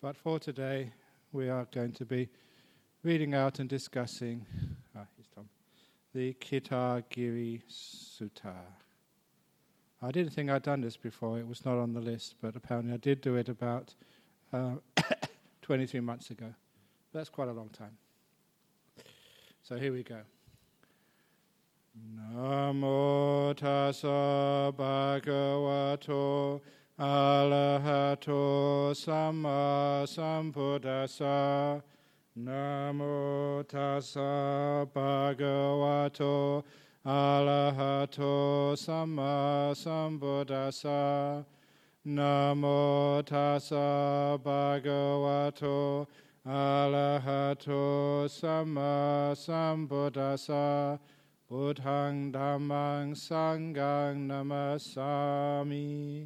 But for today, we are going to be reading out and discussing the Khitagiri Sutta. I didn't think I'd done this before. It was not on the list, but apparently I did do it about 23 months ago. That's quite a long time. So here we go. Namo tassa bhagavato arahato samma sambuddhassa. Namo tassa bhagavato arahato samma sambuddhassa. Namo tassa bhagavato arahato samma sambuddhassa. Buddhaṃ Dhammāṃ Sanghaṃ Namasami.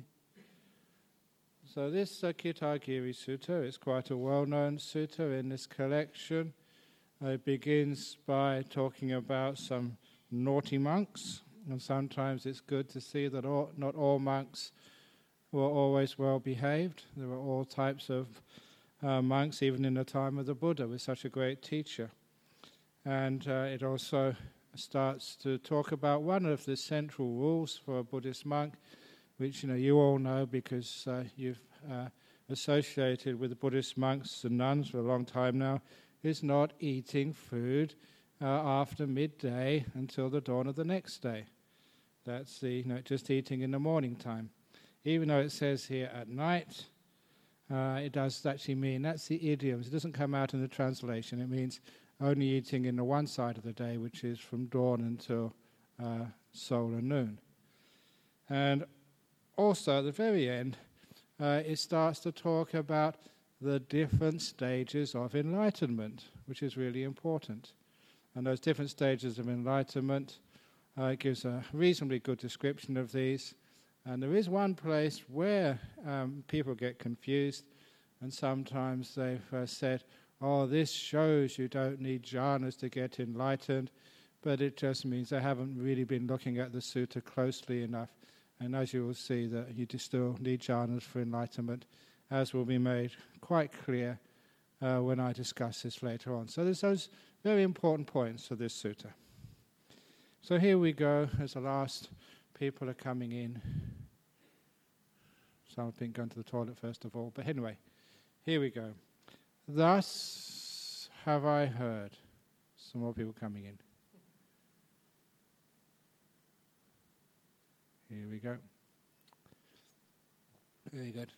So this Khitagiri Sutta is quite a well-known sutta in this collection. It begins by talking about some naughty monks, and sometimes it's good to see that not all monks were always well behaved. There were all types of monks, even in the time of the Buddha, was such a great teacher. And it also starts to talk about one of the central rules for a Buddhist monk, which you all know because you've associated with the Buddhist monks and nuns for a long time now, is not eating food after midday until the dawn of the next day. That's just eating in the morning time. Even though it says here at night, it does actually mean, that's the idioms. It doesn't come out in the translation. It means only eating in the one side of the day, which is from dawn until solar noon. And also at the very end, it starts to talk about the different stages of enlightenment, which is really important. And those different stages of enlightenment gives a reasonably good description of these. And there is one place where people get confused, and sometimes they've said, this shows you don't need jhanas to get enlightened, but it just means they haven't really been looking at the sutta closely enough. And as you will see, that you still need jhanas for enlightenment, as will be made quite clear when I discuss this later on. So there's those very important points of this sutta. So here we go, as the last people are coming in. Some have been going to the toilet first of all, but anyway, here we go. Thus have I heard. Some more people coming in. Here we go. Very good.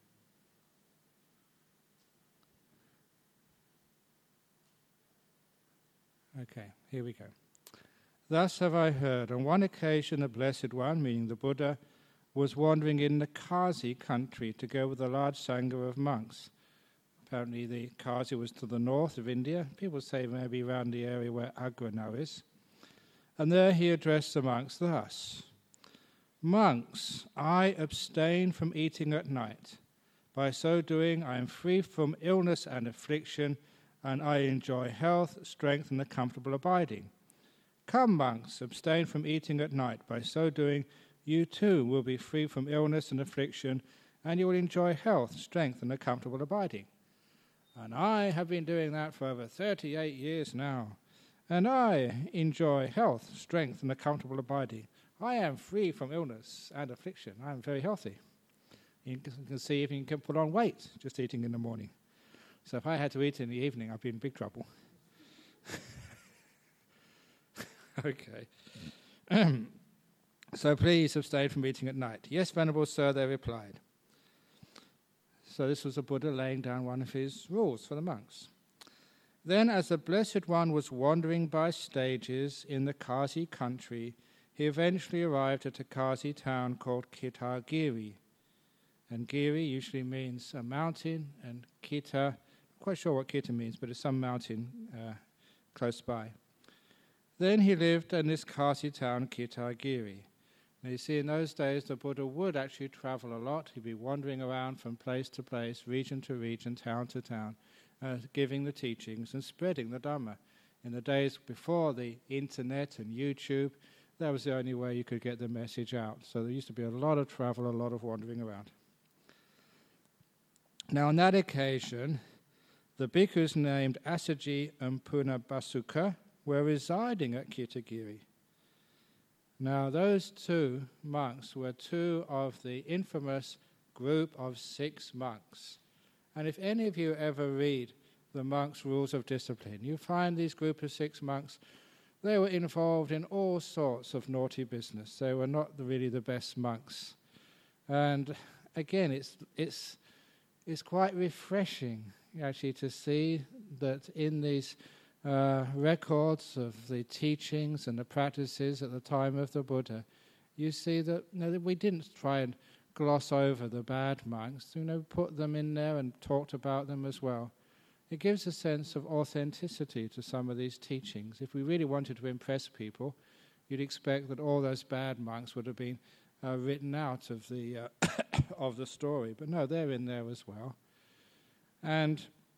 Okay, here we go. Thus have I heard. On one occasion, the Blessed One, meaning the Buddha, was wandering in the Kasi country to go with a large sangha of monks. Apparently the Kasi was to the north of India. People say maybe around the area where Agra now is. And there he addressed the monks thus. Monks, I abstain from eating at night. By so doing, I am free from illness and affliction, and I enjoy health, strength, and a comfortable abiding. Come, monks, abstain from eating at night. By so doing, you too will be free from illness and affliction, and you will enjoy health, strength, and a comfortable abiding. And I have been doing that for over 38 years now. And I enjoy health, strength, and a comfortable abiding. I am free from illness and affliction. I am very healthy. You can see if you can put on weight just eating in the morning. So if I had to eat in the evening, I'd be in big trouble. Okay. So please abstain from eating at night. Yes, Venerable Sir, they replied. So this was the Buddha laying down one of his rules for the monks. Then, as the Blessed One was wandering by stages in the Kasi country, he eventually arrived at a Kasi town called Khitagiri. And Giri usually means a mountain, and Khita, not quite sure what Khita means, but it's some mountain close by. Then he lived in this Kasi town, Khitagiri. Now you see, in those days, the Buddha would actually travel a lot. He'd be wandering around from place to place, region to region, town to town, giving the teachings and spreading the Dhamma. In the days before the internet and YouTube, that was the only way you could get the message out. So there used to be a lot of travel, a lot of wandering around. Now, on that occasion, the bhikkhus named Assaji and Punabhasuka were residing at Kirtagiri. Now, those two monks were two of the infamous group of 6 monks. And if any of you ever read the monks' rules of discipline, you find these group of 6 monks, they were involved in all sorts of naughty business. They were not really the best monks. And again, it's quite refreshing, actually, to see that in these records of the teachings and the practices at the time of the Buddha, you see that, that we didn't try and gloss over the bad monks, put them in there and talked about them as well. It gives a sense of authenticity to some of these teachings. If we really wanted to impress people, you'd expect that all those bad monks would have been written out of the of the story. But no, they're in there as well. And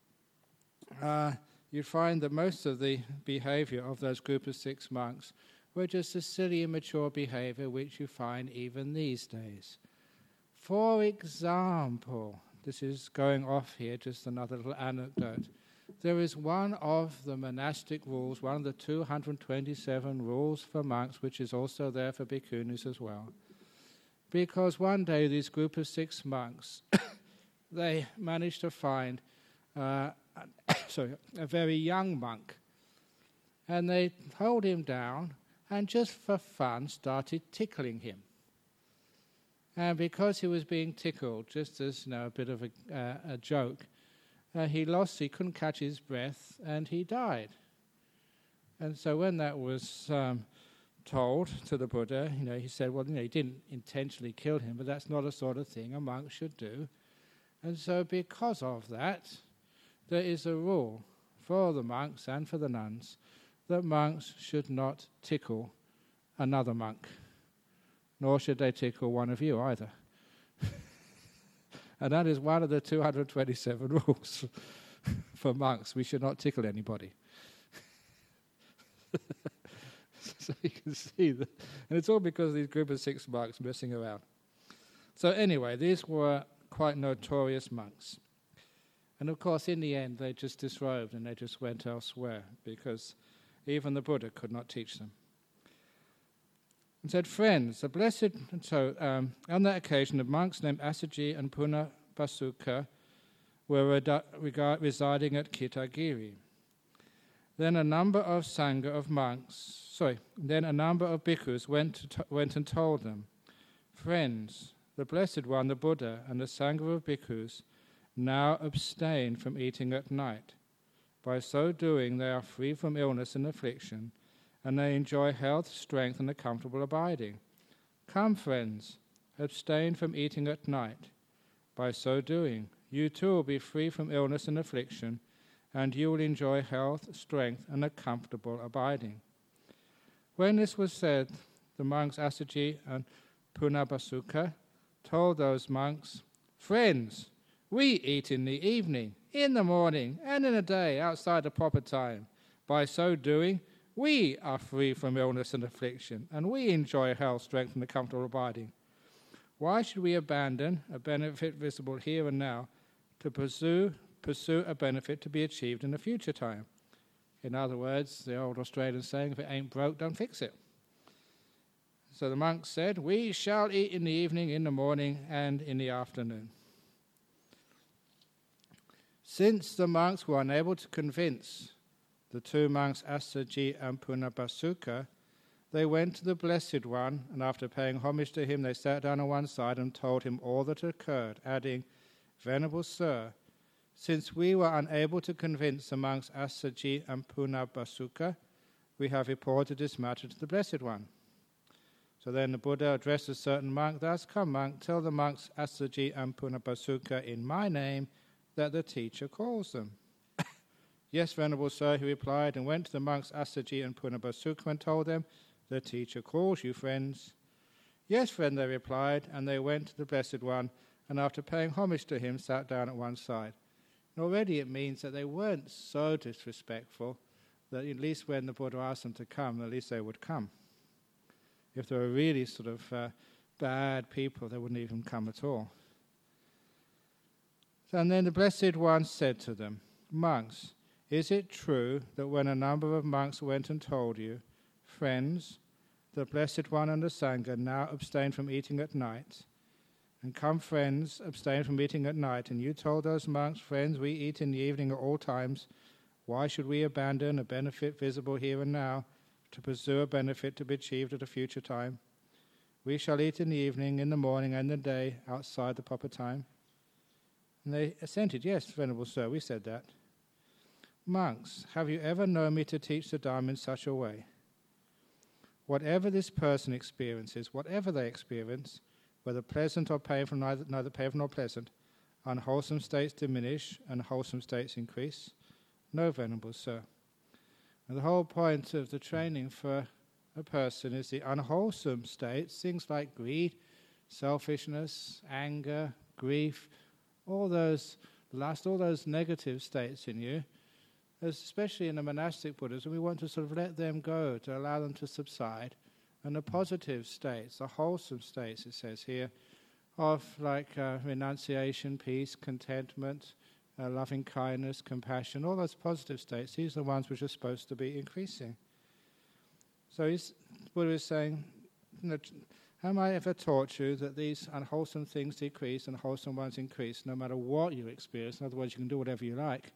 you find that most of the behavior of those group of 6 monks were just a silly, immature behavior which you find even these days. For example, this is going off here, just another little anecdote. There is one of the monastic rules, one of the 227 rules for monks, which is also there for bhikkhunis as well. Because one day these group of 6 monks, they managed to find a very young monk. And they held him down and just for fun started tickling him. And because he was being tickled, just as a bit of a joke, he couldn't catch his breath and he died. And so when that was told to the Buddha, he said, well, he didn't intentionally kill him, but that's not a sort of thing a monk should do. And so because of that, there is a rule for the monks and for the nuns that monks should not tickle another monk, nor should they tickle one of you either. And that is one of the 227 rules for monks. We should not tickle anybody. So you can see that. And it's all because of these group of 6 monks messing around. So anyway, these were quite notorious monks. And of course, in the end, they just disrobed and they just went elsewhere because even the Buddha could not teach them. And said, friends, the blessed... And so on that occasion, the monks named Assaji and Punabhasuka were residing at Kirtagiri. Then a number of bhikkhus went and told them, friends, the Blessed One, the Buddha, and the Sangha of bhikkhus now abstain from eating at night. By so doing, they are free from illness and affliction, and they enjoy health, strength, and a comfortable abiding. Come, friends, abstain from eating at night. By so doing, you too will be free from illness and affliction, and you will enjoy health, strength, and a comfortable abiding. When this was said, the monks Assaji and Punabhasuka told those monks, friends, we eat in the evening, in the morning, and in the day outside the proper time. By so doing, we are free from illness and affliction, and we enjoy health, strength, and a comfortable abiding. Why should we abandon a benefit visible here and now to pursue a benefit to be achieved in a future time? In other words, the old Australian saying, if it ain't broke, don't fix it. So the monks said, we shall eat in the evening, in the morning, and in the afternoon. Since the monks were unable to convince the 2 monks Assaji and Punabhasuka, they went to the Blessed One, and after paying homage to him, they sat down on one side and told him all that occurred, adding, Venerable Sir, since we were unable to convince the monks Assaji and Punabhasuka, we have reported this matter to the Blessed One. So then the Buddha addressed a certain monk, thus, come monk, tell the monks Assaji and Punabhasuka in my name that the teacher calls them. Yes, Venerable Sir, he replied, and went to the monks Assaji and Punabhasuka and told them, the teacher calls you, friends. Yes, friend, they replied, and they went to the Blessed One, and after paying homage to him, sat down at one side. And already it means that they weren't so disrespectful that at least when the Buddha asked them to come, at least they would come. If they were really sort of bad people, they wouldn't even come at all. And then the Blessed One said to them, "Monks, is it true that when a number of monks went and told you, 'Friends, the Blessed One and the Sangha now abstain from eating at night,' and 'Come, friends, abstain from eating at night,' and you told those monks, 'Friends, we eat in the evening at all times, why should we abandon a benefit visible here and now to pursue a benefit to be achieved at a future time? We shall eat in the evening, in the morning, and the day, outside the proper time.' And they assented, 'Yes, Venerable Sir, we said that.' 'Monks, have you ever known me to teach the Dharma in such a way? Whatever this person experiences, whatever they experience, whether pleasant or painful, neither painful nor pleasant, unwholesome states diminish and wholesome states increase?' 'No, Venerable Sir.' And the whole point of the training for a person is the unwholesome states, things like greed, selfishness, anger, grief, all those lust, all those negative states in you, especially in the monastic Buddhism, we want to sort of let them go, to allow them to subside. And the positive states, the wholesome states, it says here, of like renunciation, peace, contentment, loving kindness, compassion, all those positive states, these are the ones which are supposed to be increasing. So Buddha is saying, have I ever taught you that these unwholesome things decrease and wholesome ones increase, no matter what you experience? In other words, you can do whatever you like.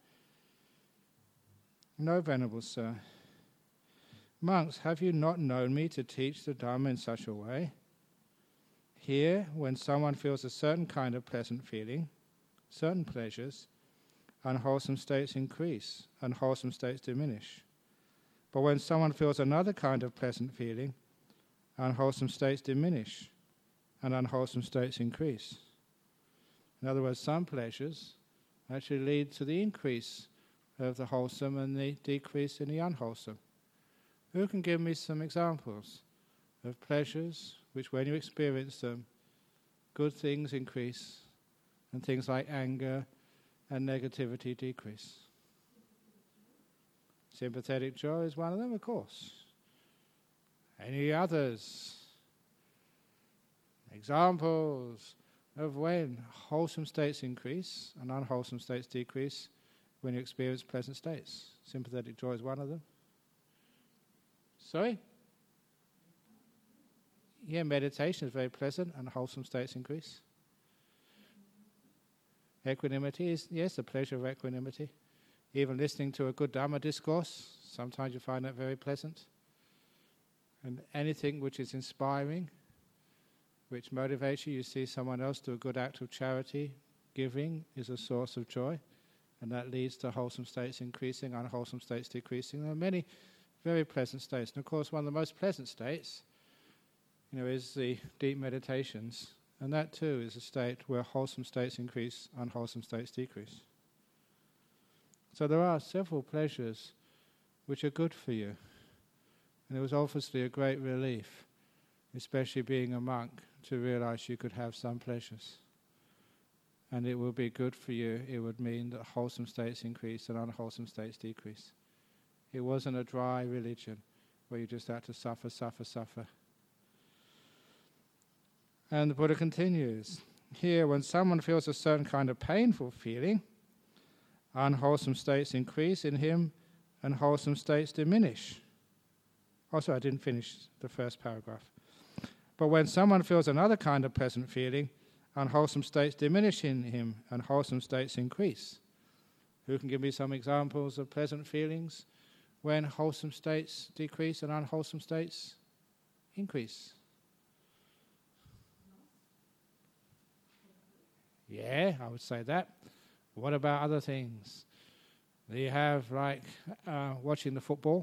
'No, Venerable Sir.' 'Monks, have you not known me to teach the Dharma in such a way? Here, when someone feels a certain kind of pleasant feeling, certain pleasures, unwholesome states increase, unwholesome states diminish. But when someone feels another kind of pleasant feeling, unwholesome states diminish, and unwholesome states increase.' In other words, some pleasures actually lead to the increase of the wholesome and the decrease in the unwholesome. Who can give me some examples of pleasures which, when you experience them, good things increase and things like anger and negativity decrease? Sympathetic joy is one of them, of course. Any others? Examples of when wholesome states increase and unwholesome states decrease when you experience pleasant states. Sympathetic joy is one of them. Sorry? Yeah, meditation is very pleasant and wholesome states increase. Equanimity is, yes, the pleasure of equanimity. Even listening to a good Dhamma discourse, sometimes you find that very pleasant. And anything which is inspiring, which motivates you, you see someone else do a good act of charity, giving is a source of joy, and that leads to wholesome states increasing, unwholesome states decreasing. There are many very pleasant states. And of course, one of the most pleasant states, is the deep meditations. And that too is a state where wholesome states increase, unwholesome states decrease. So there are several pleasures which are good for you. And it was obviously a great relief, especially being a monk, to realize you could have some pleasures. And it will be good for you. It would mean that wholesome states increase and unwholesome states decrease. It wasn't a dry religion where you just had to suffer, suffer, suffer. And the Buddha continues, here, when someone feels a certain kind of painful feeling, unwholesome states increase in him and wholesome states diminish. Also, I didn't finish the first paragraph. But when someone feels another kind of pleasant feeling, unwholesome states diminish in him and wholesome states increase. Who can give me some examples of pleasant feelings when wholesome states decrease and unwholesome states increase? Yeah, I would say that. What about other things? Do you have, like, watching the football?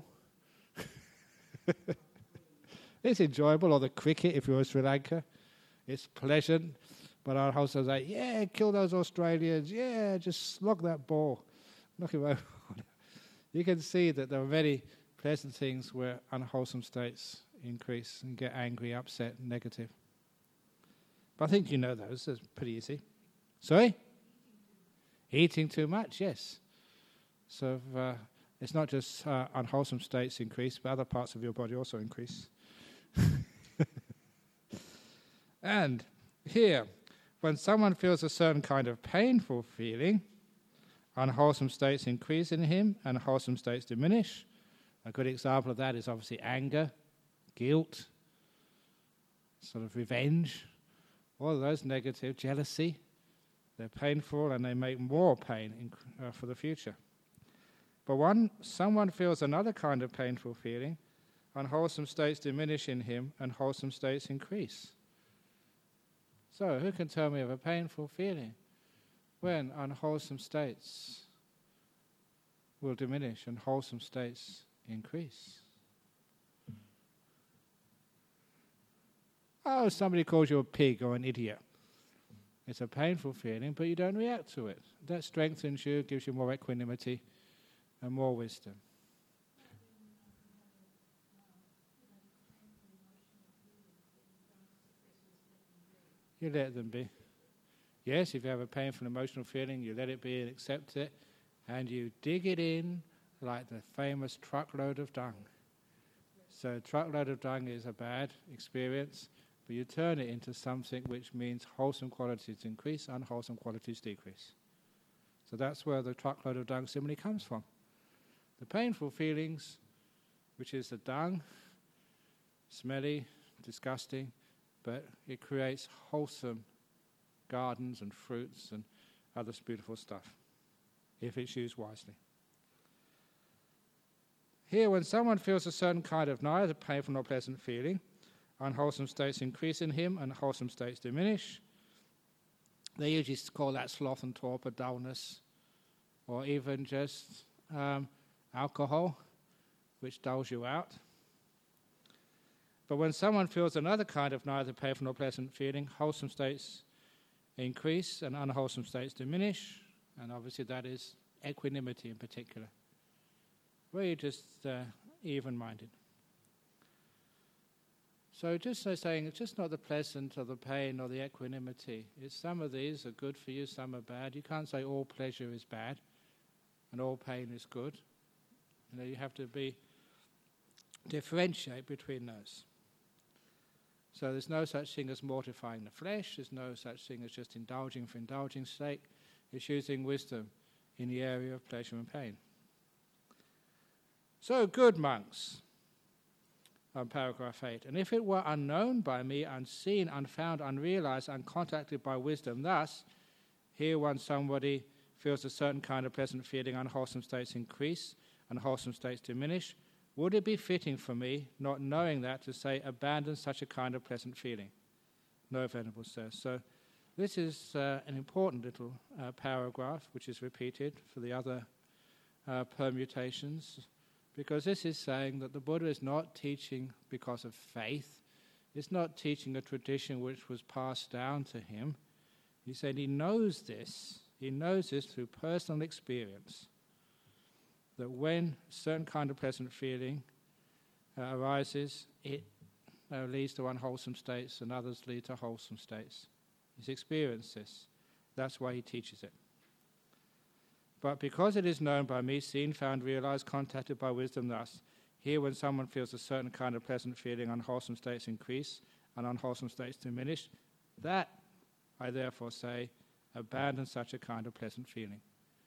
It's enjoyable, or the cricket if you're in Sri Lanka. It's pleasant, but I'd also say, yeah, kill those Australians, yeah, just slog that ball, knock him over. You can see that there are many pleasant things where unwholesome states increase and get angry, upset, and negative. But I think you know those, it's pretty easy. Sorry? Eating too much, yes. So it's not just unwholesome states increase, but other parts of your body also increase. And here, when someone feels a certain kind of painful feeling, unwholesome states increase in him and wholesome states diminish. A good example of that is obviously anger, guilt, sort of revenge, all of those negative, jealousy. They're painful and they make more pain for the future. But someone feels another kind of painful feeling, unwholesome states diminish in him and wholesome states increase. So, who can tell me of a painful feeling when unwholesome states will diminish and wholesome states increase? Oh, somebody calls you a pig or an idiot. It's a painful feeling, but you don't react to it. That strengthens you, gives you more equanimity and more wisdom. You let them be. Yes, if you have a painful emotional feeling, you let it be and accept it, and you dig it in like the famous truckload of dung. So a truckload of dung is a bad experience, but you turn it into something which means wholesome qualities increase, unwholesome qualities decrease. So that's where the truckload of dung simile comes from. The painful feelings, which is the dung, smelly, disgusting, but it creates wholesome gardens and fruits and other beautiful stuff, if it's used wisely. Here, when someone feels a certain kind of neither painful nor pleasant feeling, unwholesome states increase in him and wholesome states diminish. They usually call that sloth and torpor, dullness, or even just alcohol, which dulls you out. But when someone feels another kind of neither painful nor pleasant feeling, wholesome states increase and unwholesome states diminish, and obviously that is equanimity in particular, where you're just even-minded. So just saying, it's just not the pleasant or the pain or the equanimity. It's some of these are good for you, some are bad. You can't say all pleasure is bad and all pain is good. You have to differentiate between those. So there's no such thing as mortifying the flesh. There's no such thing as just indulging for indulging's sake. It's using wisdom in the area of pleasure and pain. So, good monks, on paragraph 8, and if it were unknown by me, unseen, unfound, unrealized, uncontacted by wisdom, thus, here when somebody feels a certain kind of pleasant feeling, unwholesome states increase, unwholesome states diminish, would it be fitting for me, not knowing that, to say, abandon such a kind of pleasant feeling? No, Venerable says. So this is an important little paragraph, which is repeated for the other permutations, because this is saying that the Buddha is not teaching because of faith. It's not teaching a tradition which was passed down to him. He said he knows this. He knows this through personal experience, that when a certain kind of pleasant feeling arises, it leads to unwholesome states and others lead to wholesome states. He's experienced this. That's why he teaches it. But because it is known by me, seen, found, realized, contacted by wisdom thus, here when someone feels a certain kind of pleasant feeling, unwholesome states increase and unwholesome states diminish, that, I therefore say, abandon such a kind of pleasant feeling.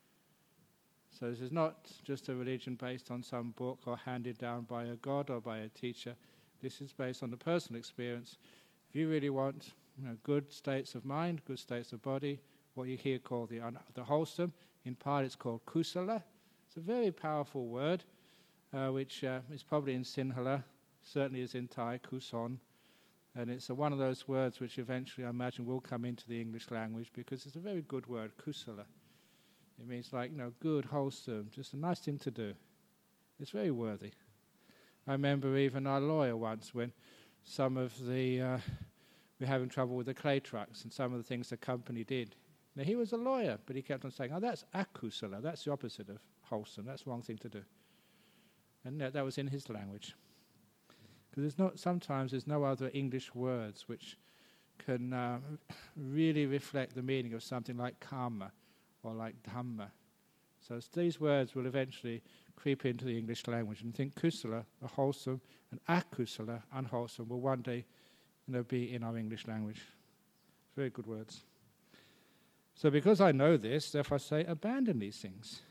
So this is not just a religion based on some book or handed down by a god or by a teacher. This is based on the personal experience. If you really want good states of mind, good states of body, what you here call the wholesome, in part it's called kusala. It's a very powerful word, which is probably in Sinhala, certainly is in Thai, kuson. And it's one of those words which eventually I imagine will come into the English language because it's a very good word, kusala. It means good, wholesome, just a nice thing to do. It's very worthy. I remember even our lawyer once when some of the, we're having trouble with the clay trucks and some of the things the company did. Now he was a lawyer, but he kept on saying, that's akusala, that's the opposite of wholesome, that's the wrong thing to do. And that was in his language. Because sometimes there's no other English words which can really reflect the meaning of something like karma or like Dhamma. So these words will eventually creep into the English language, and think kusala, a wholesome, and akusala, unwholesome, will one day be in our English language. Very good words. So because I know this, therefore I say, abandon these things.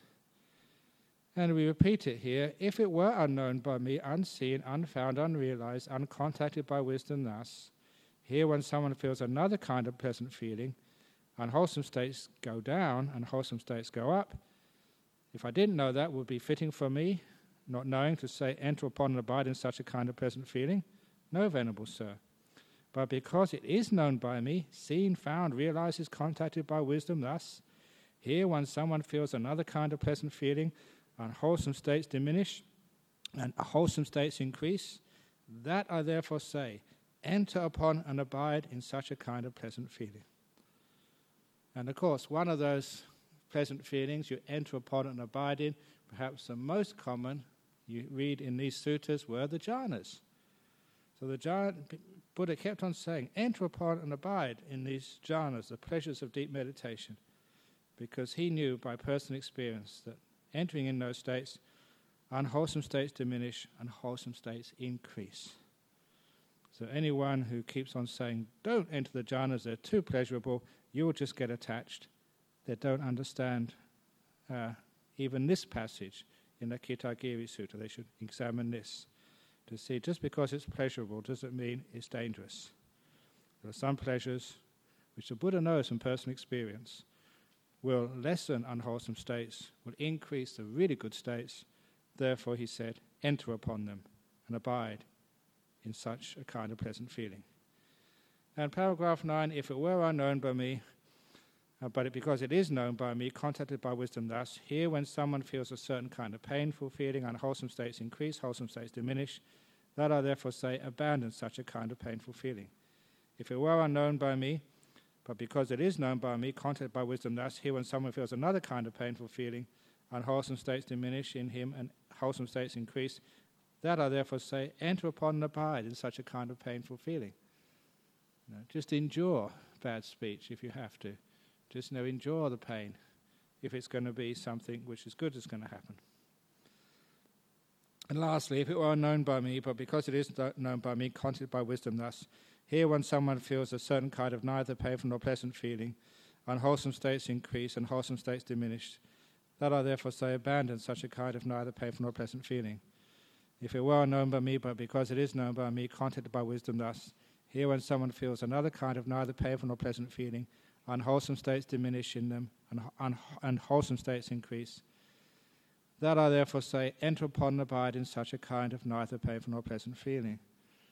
And we repeat it here, if it were unknown by me, unseen, unfound, unrealized, uncontacted by wisdom thus, here when someone feels another kind of pleasant feeling, unwholesome states go down, unwholesome states go up. If I didn't know that, would be fitting for me, not knowing, to say, enter upon and abide in such a kind of pleasant feeling? No, Venerable Sir. But because it is known by me, seen, found, realized, contacted by wisdom thus, here when someone feels another kind of pleasant feeling, unwholesome states diminish, and wholesome states increase, that I therefore say, enter upon and abide in such a kind of pleasant feeling. And of course, one of those pleasant feelings you enter upon and abide in, perhaps the most common you read in these suttas, were the jhanas. So the Buddha kept on saying, enter upon and abide in these jhanas, the pleasures of deep meditation, because he knew by personal experience that entering in those states, unwholesome states diminish and wholesome states increase. So anyone who keeps on saying, don't enter the jhanas, they're too pleasurable, you will just get attached, they don't understand even this passage in the Kitagiri Sutta. They should examine this to see just because it's pleasurable doesn't mean it's dangerous. There are some pleasures which the Buddha knows from personal experience will lessen unwholesome states, will increase the really good states. Therefore, he said, enter upon them and abide in such a kind of pleasant feeling. And paragraph 9, if it were unknown by me, but because it is known by me, contacted by wisdom thus, here when someone feels a certain kind of painful feeling, unwholesome states increase, wholesome states diminish, that I therefore say, abandon such a kind of painful feeling. If it were unknown by me, but because it is known by me, contacted by wisdom thus, here when someone feels another kind of painful feeling, unwholesome states diminish in him and wholesome states increase, that I therefore say, enter upon and abide in such a kind of painful feeling. Just endure bad speech if you have to. Just endure the pain if it's going to be something which is good is going to happen. And lastly, if it were unknown by me, but because it is known by me, contacted by wisdom thus, here when someone feels a certain kind of neither painful nor pleasant feeling, unwholesome states increase and wholesome states diminish, that I therefore say, abandon such a kind of neither painful nor pleasant feeling. If it were unknown by me, but because it is known by me, contacted by wisdom thus, here when someone feels another kind of neither painful nor pleasant feeling, unwholesome states diminish in them, and wholesome states increase. That I therefore say, enter upon and abide in such a kind of neither painful nor pleasant feeling.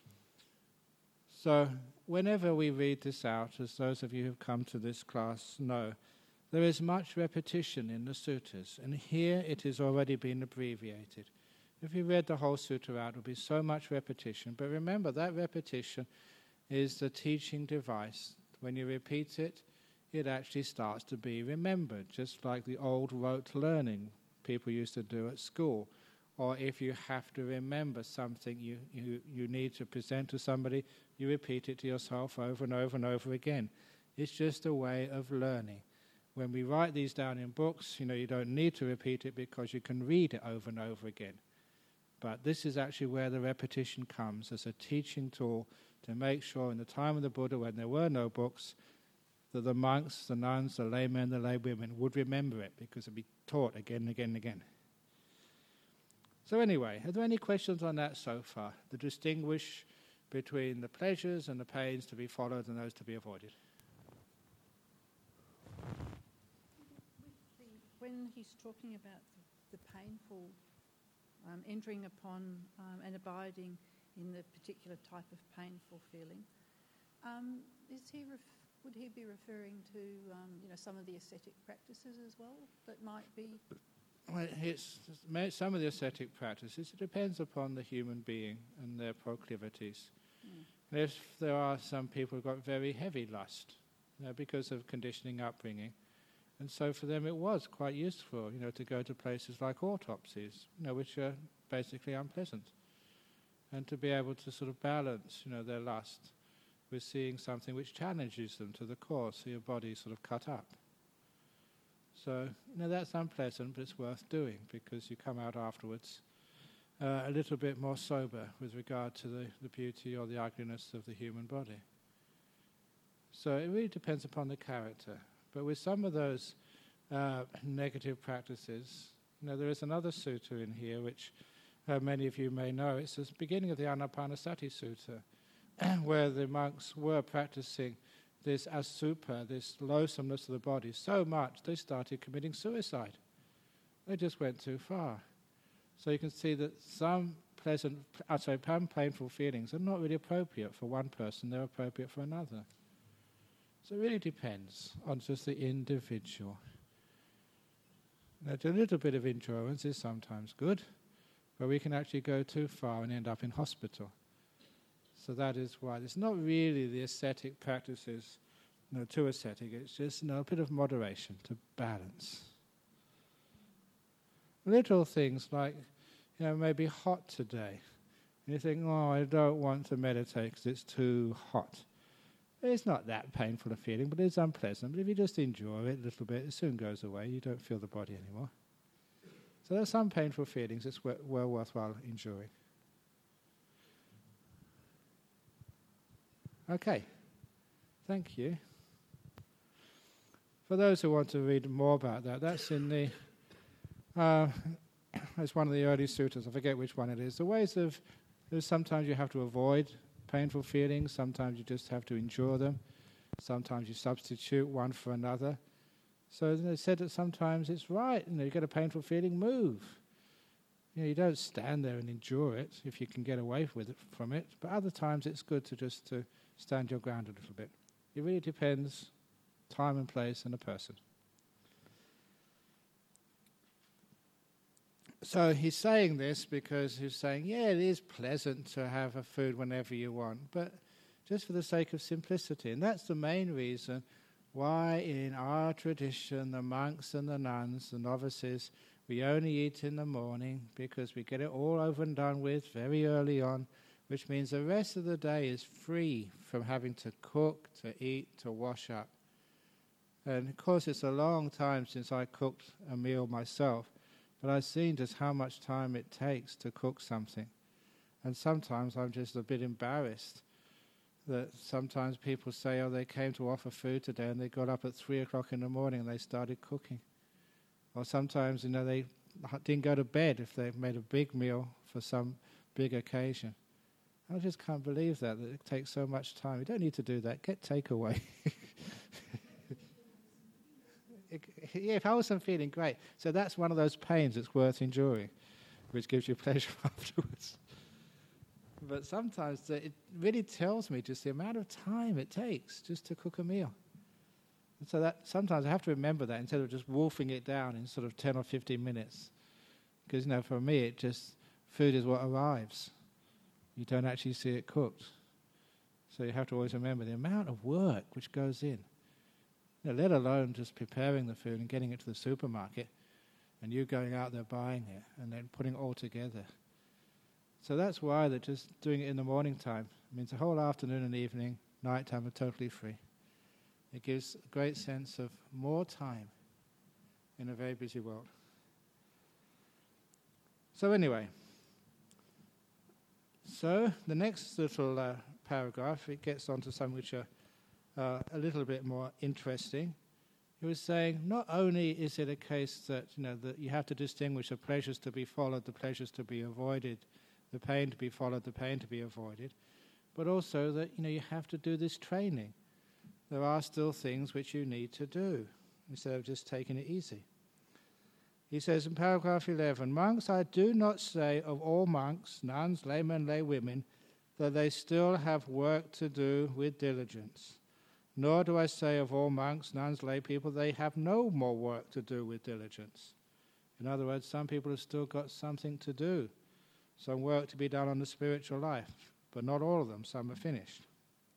So, whenever we read this out, as those of you who have come to this class know, there is much repetition in the suttas, and here it has already been abbreviated. If you read the whole sutta out, it would be so much repetition. But remember, that repetition is the teaching device. When you repeat it, it actually starts to be remembered, just like the old rote learning people used to do at school. Or if you have to remember something you need to present to somebody, you repeat it to yourself over and over and over again. It's just a way of learning. When we write these down in books, you don't need to repeat it because you can read it over and over again. But this is actually where the repetition comes as a teaching tool to make sure in the time of the Buddha, when there were no books, that the monks, the nuns, the laymen, the laywomen would remember it because it would be taught again and again and again. So anyway, are there any questions on that so far? To distinguish between the pleasures and the pains to be followed and those to be avoided? When he's talking about the painful entering upon and abiding in the particular type of painful feeling, would he be referring to some of the ascetic practices as well that might be? Well, some of the ascetic practices, it depends upon the human being and their proclivities. And if there are some people who've got very heavy lust, because of conditioning upbringing, and so for them it was quite useful, to go to places like autopsies, which are basically unpleasant, and to be able to sort of balance, their lust with seeing something which challenges them to the core, so your body's sort of cut up. So, that's unpleasant, but it's worth doing because you come out afterwards a little bit more sober with regard to the beauty or the ugliness of the human body. So it really depends upon the character. But with some of those negative practices, there is another sutta in here which many of you may know. It's the beginning of the Anapanasati Sutta, where the monks were practicing this asubha, this loathsomeness of the body, so much they started committing suicide. They just went too far. So you can see that some painful feelings are not really appropriate for one person, they're appropriate for another. So it really depends on just the individual. Now, a little bit of endurance is sometimes good, but we can actually go too far and end up in hospital. So that is why it's not really the ascetic practices, too ascetic. It's just a bit of moderation to balance. Little things like, maybe hot today. And you think, I don't want to meditate because it's too hot. It's not that painful a feeling, but it's unpleasant. But if you just enjoy it a little bit, it soon goes away. You don't feel the body anymore. So there's some painful feelings it's well worthwhile enjoying. Okay, thank you. For those who want to read more about that, that's in the, it's one of the early suttas, I forget which one it is. The ways of, sometimes you have to avoid painful feelings, sometimes you just have to endure them, sometimes you substitute one for another. So they said that sometimes it's right, you get a painful feeling, move. You don't stand there and endure it if you can get away from it, but other times it's good to stand your ground a little bit. It really depends, time and place and the person. So he's saying this because he's saying, it is pleasant to have a food whenever you want, but just for the sake of simplicity. And that's the main reason why in our tradition, the monks and the nuns, the novices, we only eat in the morning because we get it all over and done with very early on, which means the rest of the day is free from having to cook, to eat, to wash up. And of course it's a long time since I cooked a meal myself, but I've seen just how much time it takes to cook something. And sometimes I'm just a bit embarrassed that sometimes people say, they came to offer food today and they got up at 3 o'clock in the morning and they started cooking. Or sometimes, they didn't go to bed if they've made a big meal for some big occasion. I just can't believe that it takes so much time. You don't need to do that. Get takeaway. If I wasn't feeling great. So that's one of those pains that's worth enduring, which gives you pleasure afterwards. But sometimes it really tells me just the amount of time it takes just to cook a meal. And so that sometimes I have to remember that instead of just wolfing it down in sort of 10 or 15 minutes. Because, for me, food is what arrives. You don't actually see it cooked. So you have to always remember the amount of work which goes in. Let alone just preparing the food and getting it to the supermarket and you going out there buying it and then putting it all together. So that's why that just doing it in the morning time means the whole afternoon and evening, night time are totally free. It gives a great sense of more time in a very busy world. So anyway, so the next little paragraph, it gets on to some which are a little bit more interesting. He was saying not only is it a case that that you have to distinguish the pleasures to be followed, the pleasures to be avoided, the pain to be followed, the pain to be avoided, but also that you have to do this training. There are still things which you need to do instead of just taking it easy. He says in paragraph 11, monks, I do not say of all monks, nuns, laymen, laywomen, that they still have work to do with diligence. Nor do I say of all monks, nuns, lay people, they have no more work to do with diligence. In other words, some people have still got something to do, some work to be done on the spiritual life, but not all of them, some are finished.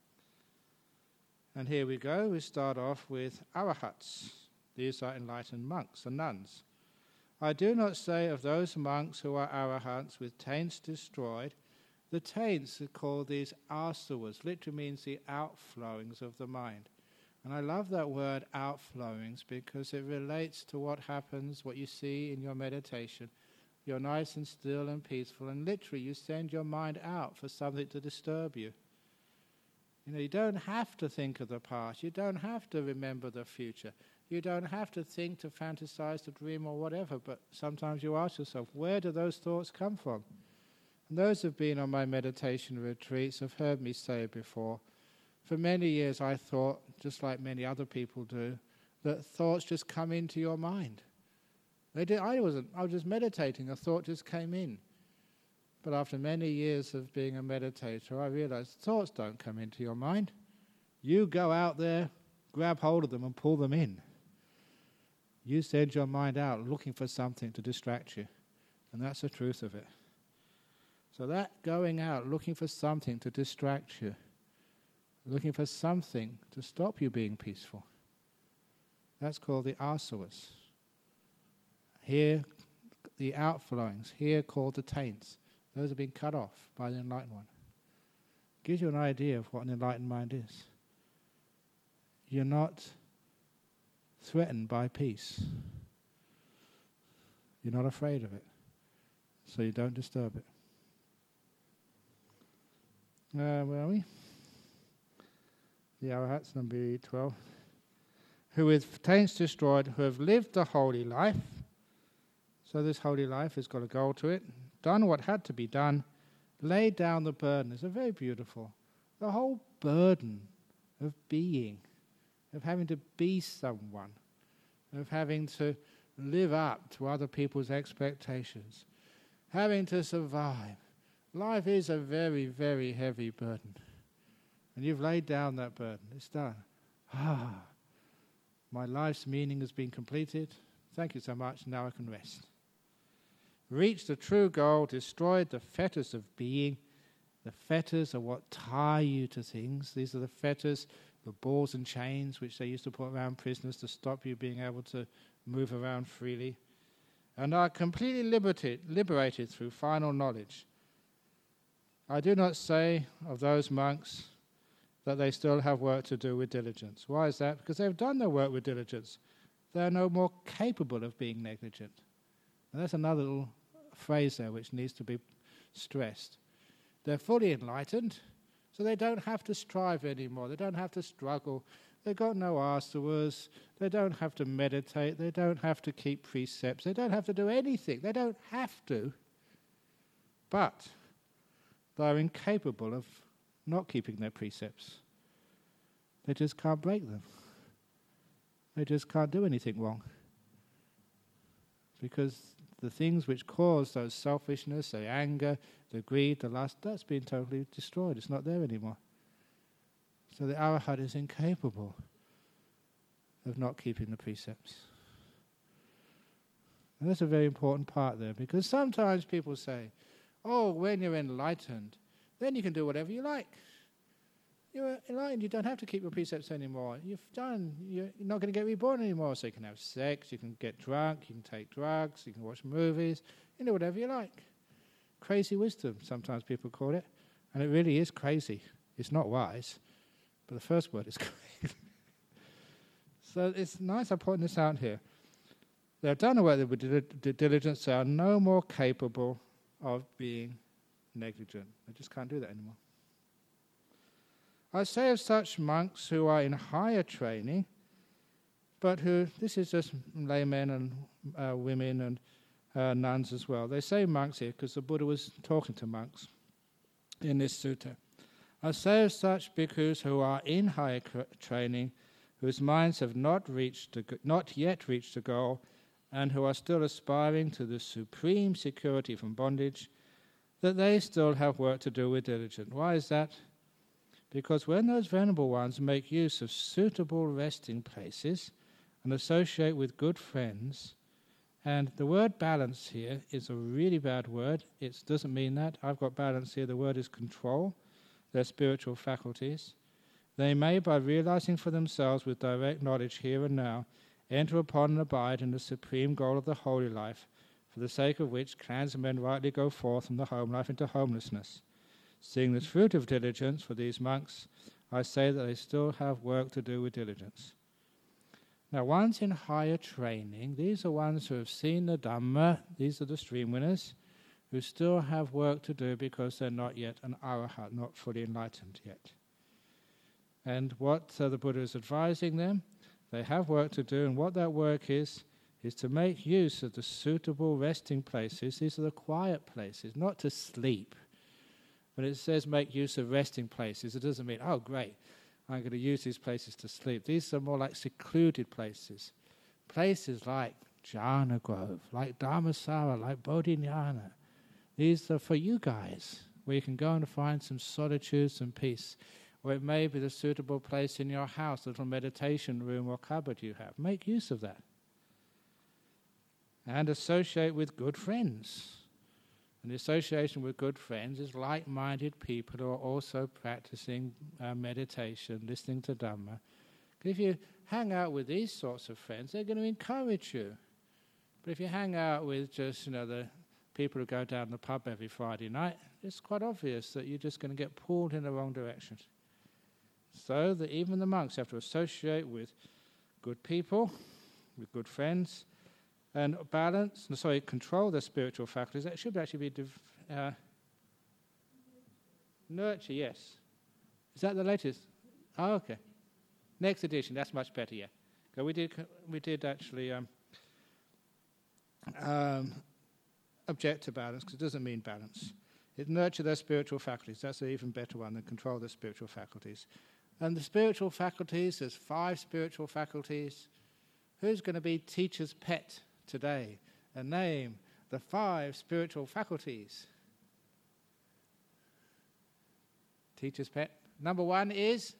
And here we go, we start off with arahats. These are enlightened monks and nuns. I do not say of those monks who are arahants with taints destroyed. The taints are called these asavas, literally means the outflowings of the mind. And I love that word outflowings because it relates to what happens, what you see in your meditation. You're nice and still and peaceful, and literally you send your mind out for something to disturb you. You don't have to think of the past. You don't have to remember the future. You don't have to think, to fantasize, to dream or whatever. But sometimes you ask yourself, where do those thoughts come from? And those who have been on my meditation retreats have heard me say it before. For many years I thought, just like many other people do, that thoughts just come into your mind. I was just meditating, a thought just came in. But after many years of being a meditator, I realized thoughts don't come into your mind. You go out there, grab hold of them and pull them in. You send your mind out looking for something to distract you. And that's the truth of it. So that going out, looking for something to distract you, looking for something to stop you being peaceful, that's called the asavas. Here, the outflowings, here called the taints. Those have been cut off by the enlightened one. Gives you an idea of what an enlightened mind is. You're not threatened by peace. You're not afraid of it. So you don't disturb it. Where are we? The Arahats, number 12. Who with taints destroyed, who have lived the holy life. So this holy life has got a goal to it. Done what had to be done. Laid down the burden. It's a very beautiful. The whole burden of being, of having to be someone, of having to live up to other people's expectations, having to survive. Life is a very, very heavy burden. And you've laid down that burden. It's done. My life's meaning has been completed. Thank you so much. Now I can rest. Reached the true goal, destroyed the fetters of being. The fetters are what tie you to things. These are the fetters, the balls and chains which they used to put around prisoners to stop you being able to move around freely. And are completely liberated through final knowledge. I do not say of those monks that they still have work to do with diligence. Why is that? Because they've done their work with diligence. They are no more capable of being negligent. And that's another little phrase there which needs to be stressed. They're fully enlightened, so they don't have to strive anymore. They don't have to struggle. They've got no asavas. They don't have to meditate. They don't have to keep precepts. They don't have to do anything. They don't have to. But they're incapable of not keeping their precepts. They just can't break them. They just can't do anything wrong. Because the things which cause those selfishness, the anger, the greed, the lust, that's been totally destroyed. It's not there anymore. So the Arahat is incapable of not keeping the precepts. And that's a very important part there, because sometimes people say, oh, when you're enlightened, then you can do whatever you like. You're enlightened, you don't have to keep your precepts anymore. You're not going to get reborn anymore. So you can have sex, you can get drunk, you can take drugs, you can watch movies, you can do whatever you like. Crazy wisdom, sometimes people call it. And it really is crazy. It's not wise, but the first word is crazy. So it's nice I'm pointing this out here. They've done away with diligence. They are no more capable of being negligent. They just can't do that anymore. I say of such monks who are in higher training, but who, this is just laymen and women and nuns as well. They say monks here because the Buddha was talking to monks in this sutta. I say of such bhikkhus who are in higher training, whose minds have not yet reached the goal, and who are still aspiring to the supreme security from bondage, that they still have work to do with diligence. Why is that? Because when those venerable ones make use of suitable resting places and associate with good friends, and the word balance here is a really bad word. It doesn't mean that. I've got balance here. The word is control their spiritual faculties. They may, by realizing for themselves with direct knowledge here and now, enter upon and abide in the supreme goal of the holy life, for the sake of which clansmen rightly go forth from the home life into homelessness. Seeing the fruit of diligence for these monks, I say that they still have work to do with diligence. Now, ones in higher training, these are ones who have seen the Dhamma, these are the stream winners, who still have work to do because they're not yet an Arahat, not fully enlightened yet. And what the Buddha is advising them, they have work to do, and what that work is to make use of the suitable resting places. These are the quiet places, not to sleep. When it says make use of resting places, it doesn't mean, oh great, I'm going to use these places to sleep. These are more like secluded places. Places like Jhana Grove, like Dharmasara, like Bodhinyana. These are for you guys, where you can go and find some solitude, some peace. Or it may be the suitable place in your house, a little meditation room or cupboard you have. Make use of that. And associate with good friends. And the association with good friends is like-minded people who are also practicing meditation, listening to Dhamma. If you hang out with these sorts of friends, they're going to encourage you. But if you hang out with just, the people who go down the pub every Friday night, it's quite obvious that you're just going to get pulled in the wrong direction. So that even the monks have to associate with good people, with good friends, and control their spiritual faculties. That should actually be nurture, yes. Is that the latest? Oh, okay. Next edition, that's much better, yeah. So we did actually object to balance, because it doesn't mean balance. It nurture their spiritual faculties. That's an even better one than control their spiritual faculties. And the spiritual faculties, there's 5 spiritual faculties. Who's going to be teacher's pet today and name the 5 spiritual faculties? Teacher's pet. Number 1 is?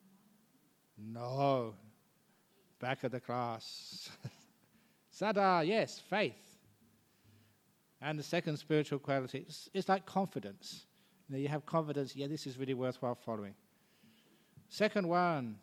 No. Back of the class. Sada, yes, faith. And the second spiritual quality, it's like confidence. You have confidence, yeah, this is really worthwhile following. Second one,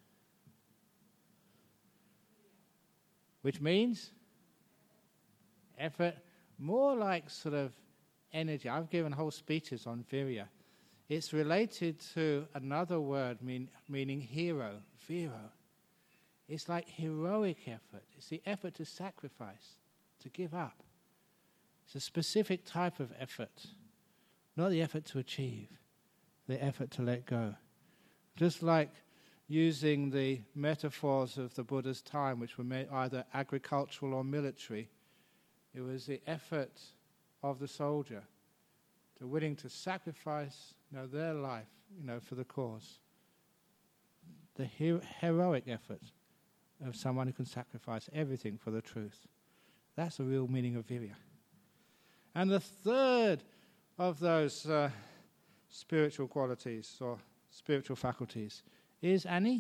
which means effort, more like sort of energy. I've given whole speeches on virya. It's related to another word meaning hero, viro. It's like heroic effort. It's the effort to sacrifice, to give up. It's a specific type of effort, not the effort to achieve, the effort to let go. Just like using the metaphors of the Buddha's time, which were either agricultural or military, it was the effort of the soldier, to willing to sacrifice their life for the cause. The heroic effort of someone who can sacrifice everything for the truth. That's the real meaning of virya. And the third of those spiritual qualities or spiritual faculties is Annie?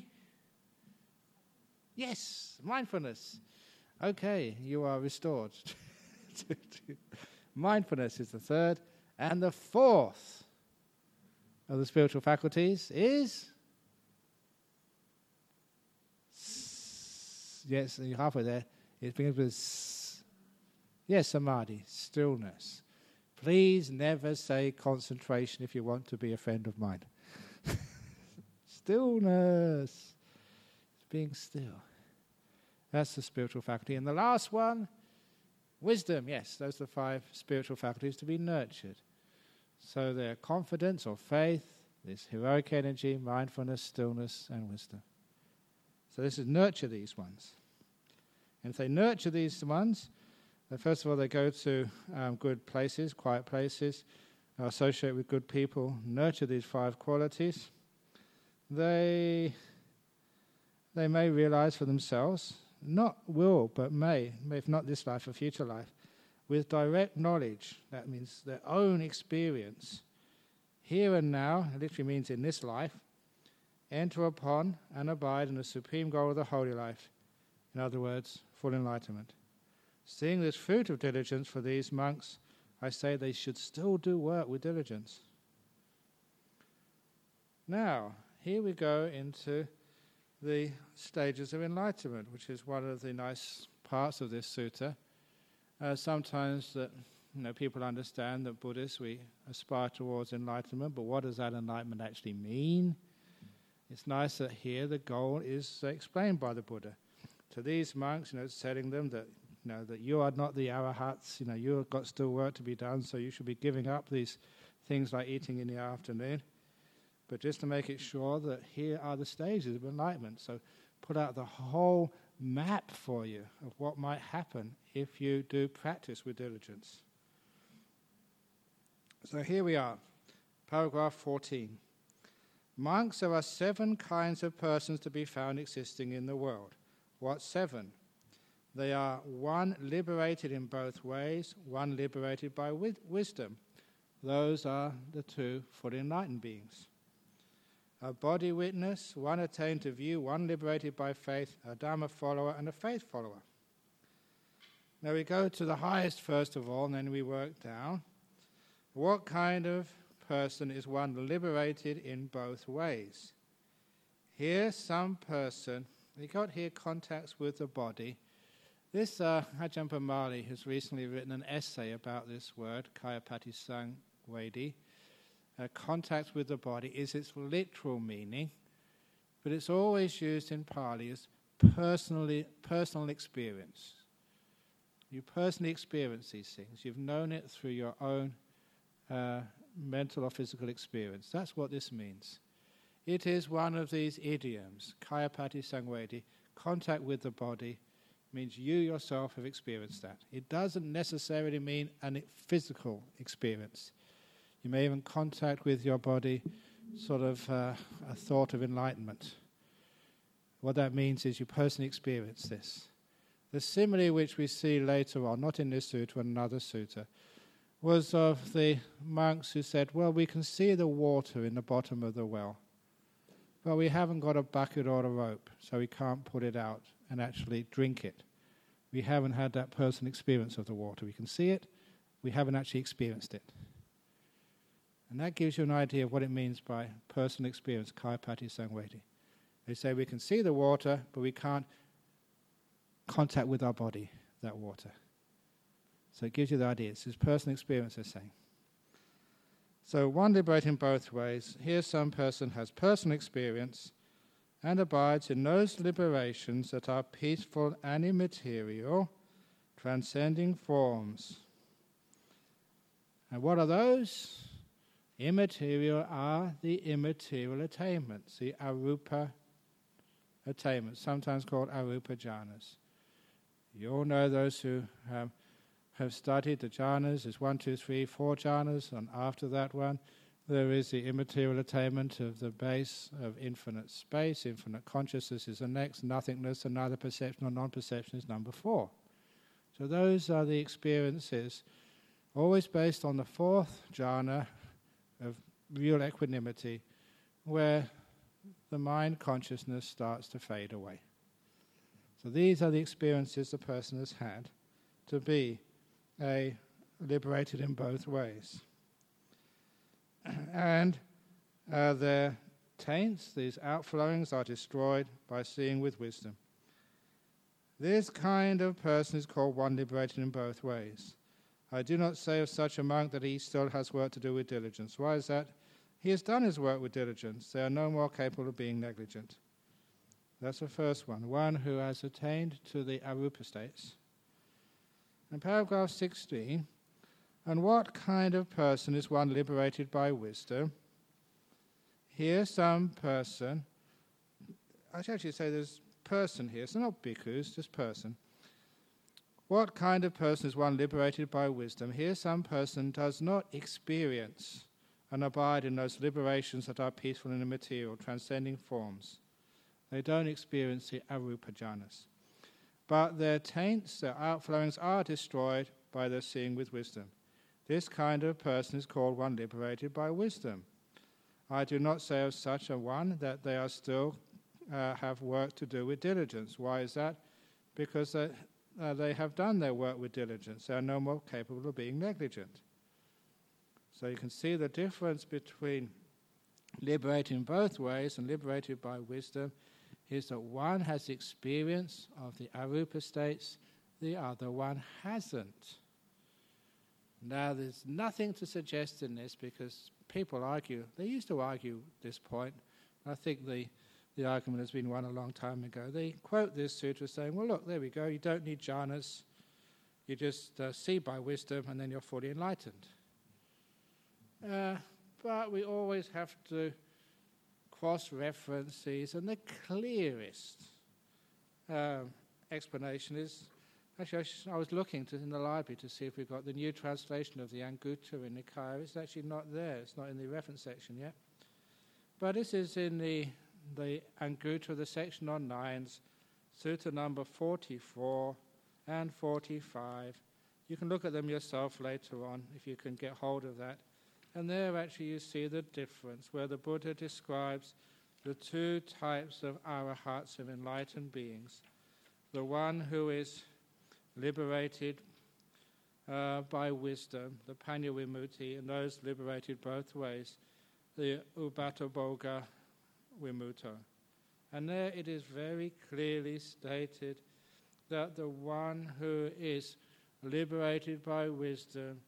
Yes, mindfulness. Okay, you are restored. Mindfulness is the third. And the fourth of the spiritual faculties is? Yes, you're halfway there. It begins with yes, samadhi, stillness. Please never say concentration if you want to be a friend of mine. Stillness. Being still. That's the spiritual faculty. And the last one, wisdom. Yes, those are the 5 spiritual faculties to be nurtured. So they're confidence or faith, this heroic energy, mindfulness, stillness, and wisdom. So this is nurture these ones. And if they nurture these ones, first of all, they go to good places, quiet places, associate with good people, nurture these 5 qualities. They may realize for themselves, not will, but may, if not this life, a future life, with direct knowledge, that means their own experience, here and now, it literally means in this life, enter upon and abide in the supreme goal of the holy life. In other words, full enlightenment. Seeing this fruit of diligence for these monks, I say they should still do work with diligence. Now, here we go into the stages of enlightenment, which is one of the nice parts of this sutta. Sometimes that people understand that Buddhists, we aspire towards enlightenment, but what does that enlightenment actually mean? It's nice that here the goal is explained by the Buddha. To these monks, it's telling them that that you are not the arahats, you have got still work to be done, so you should be giving up these things like eating in the afternoon. but just to make it sure that here are the stages of enlightenment. So put out the whole map for you of what might happen if you do practice with diligence. So here we are, paragraph 14. Monks, there are 7 kinds of persons to be found existing in the world. What 7? They are 1 liberated in both ways, 1 liberated by wisdom. Those are the 2 fully enlightened beings. A body witness, 1 attained to view, 1 liberated by faith, a Dhamma follower and a faith follower. Now we go to the highest first of all, and then we work down. What kind of person is 1 liberated in both ways? Here some person, we got here contacts with the body. This Ajahn Brahmali has recently written an essay about this word, Kayapati Sangvedi. Contact with the body is its literal meaning, but it's always used in Pali as personal experience. You personally experience these things. You've known it through your own mental or physical experience. That's what this means. It is one of these idioms, Kayapati Sangvedi, contact with the body, means you yourself have experienced that. It doesn't necessarily mean a physical experience. You may even contact with your body sort of a thought of enlightenment. What that means is you personally experience this. The simile which we see later on, not in this sutta, another sutta, was of the monks who said, well, we can see the water in the bottom of the well, but we haven't got a bucket or a rope, so we can't put it out and actually drink it. We haven't had that personal experience of the water. We can see it, we haven't actually experienced it. And that gives you an idea of what it means by personal experience, Kayapati Sangvedi. They say we can see the water, but we can't contact with our body that water. So it gives you the idea. It's his personal experience, they're saying. So 1 liberating both ways. Here some person has personal experience and abides in those liberations that are peaceful and immaterial, transcending forms. And what are those? Immaterial are the immaterial attainments, the arupa attainments, sometimes called arupa jhanas. You all know those who have studied the jhanas. There's 1, 2, 3, 4 jhanas, and after that one there is the immaterial attainment of the base of infinite space. Infinite consciousness is the next. Nothingness and neither perception or non-perception is number 4. So those are the experiences, always based on the 4th jhana of real equanimity, where the mind consciousness starts to fade away. So these are the experiences the person has had to be liberated in both ways. And their taints, these outflowings, are destroyed by seeing with wisdom. This kind of person is called 1 liberated in both ways. I do not say of such a monk that he still has work to do with diligence. Why is that? He has done his work with diligence. They are no more capable of being negligent. That's the first one. 1 who has attained to the arupa states. In paragraph 16, and what kind of person is 1 liberated by wisdom? Here some person, I should actually say there's person here, so not bhikkhus, just person. What kind of person is 1 liberated by wisdom? Here some person does not experience and abide in those liberations that are peaceful and immaterial, transcending forms. They don't experience the arupa jhanas. But their taints, their outflowings are destroyed by their seeing with wisdom. This kind of person is called 1 liberated by wisdom. I do not say of such a one that they are still have work to do with diligence. Why is that? Because they have done their work with diligence. They are no more capable of being negligent. So you can see the difference between liberating both ways and liberated by wisdom is that one has experience of the arupa states, the other one hasn't. Now there's nothing to suggest in this because people argue, they used to argue this point. I think the argument has been won a long time ago. They quote this sutra saying, well look, there we go, you don't need jhanas, you just see by wisdom and then you're fully enlightened. But we always have to cross-reference these, and the clearest explanation is, actually I was looking in the library to see if we've got the new translation of the Anguttara Nikaya. It's actually not there. It's not in the reference section yet. But this is in the Anguttara, the section on nines, sutta number 44 and 45. You can look at them yourself later on if you can get hold of that. And there actually you see the difference where the Buddha describes the two types of arahats, of enlightened beings. The one who is liberated by wisdom, the Panya Vimutti, and those liberated both ways, the Ubatabhoga Vimutto. And there it is very clearly stated that the one who is liberated by wisdom,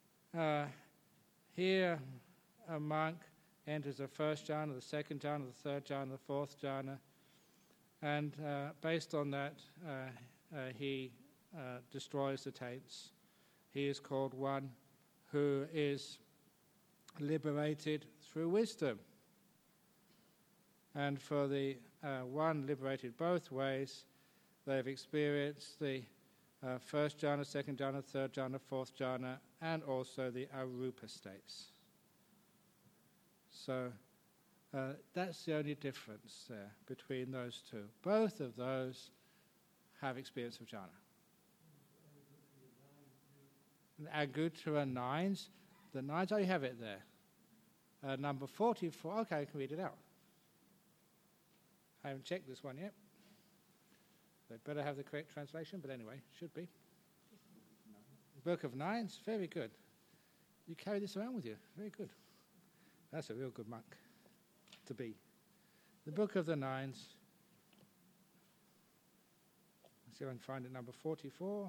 here a monk enters the first jhana, the second jhana, the third jhana, the fourth jhana, and based on that he destroys the taints. He is called one who is liberated through wisdom. And for the one liberated both ways, they've experienced the first jhana, second jhana, third jhana, fourth jhana, and also the arupa states. So that's the only difference there between those two. Both of those have experience of jhana. Anguttara nines, the nines, oh, you have it there. Number 44, okay, I can read it out. I haven't checked this one yet. They'd better have the correct translation, but anyway, should be. The Book of Nines, very good. You carry this around with you, very good. That's a real good monk to be. The Book of the Nines. Let's see if I can find it, number 44.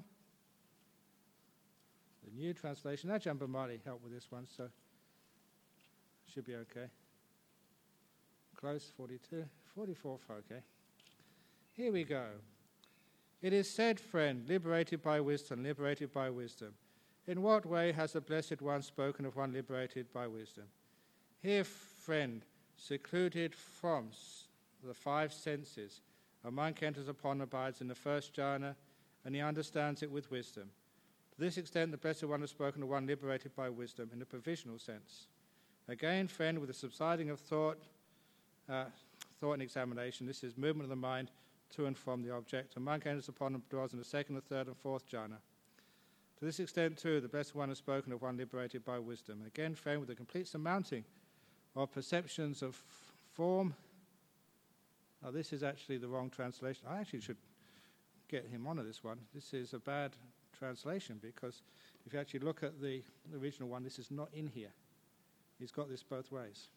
The new translation. Ajahn Brahmali helped with this one, so should be okay. Close, 42. 44, okay. Here we go. It is said, friend, liberated by wisdom, liberated by wisdom. In what way has the Blessed One spoken of one liberated by wisdom? Here, friend, secluded from the five senses, a monk enters upon, abides in the first jhana, and he understands it with wisdom. To this extent, the Blessed One has spoken of one liberated by wisdom in a provisional sense. Again, friend, with the subsiding of thought and examination, this is movement of the mind to and from the object. A monk enters upon and dwells in the second, the third, and fourth jhana. To this extent, too, the Blessed One has spoken of one liberated by wisdom. Again, friend, with the complete surmounting of perceptions of form. Now, this is actually the wrong translation. I actually should get him onto this one. This is a bad translation because if you actually look at the original one, this is not in here. He's got this both ways.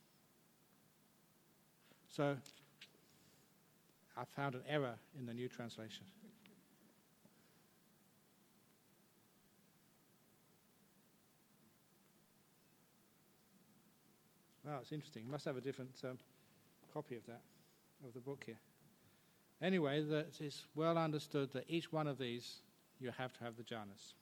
So I found an error in the new translation. Wow, it's interesting. You must have a different copy of that, of the book here. Anyway, that is well understood that each one of these, you have to have the jhanas.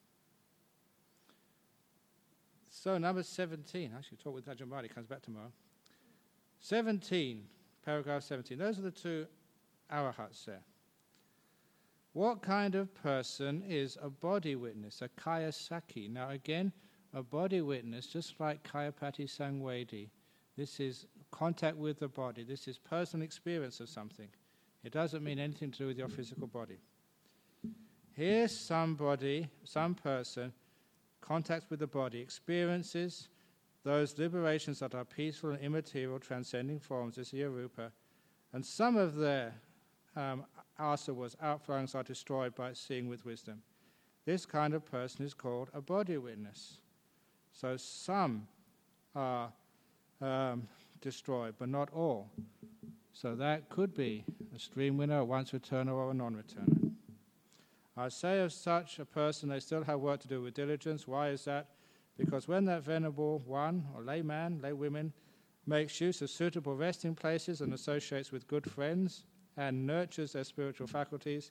So number 17, I should talk with Ajahn Brahmali, comes back tomorrow. 17, paragraph 17. Those are the two arahats there. What kind of person is a body witness, a kaya saki? Now again, a body witness, just like Kayapati Sangwedi, this is contact with the body. This is personal experience of something. It doesn't mean anything to do with your physical body. Here somebody, some person, contacts with the body, experiences those liberations that are peaceful and immaterial, transcending forms, this is Arupa, and some of their asavas, outflowings, are destroyed by seeing with wisdom. This kind of person is called a body witness. So some are destroyed, but not all. So that could be a stream winner, a once returner, or a non-returner. I say of such a person, they still have work to do with diligence. Why is that? Because when that venerable one, or layman, laywomen, makes use of suitable resting places and associates with good friends and nurtures their spiritual faculties,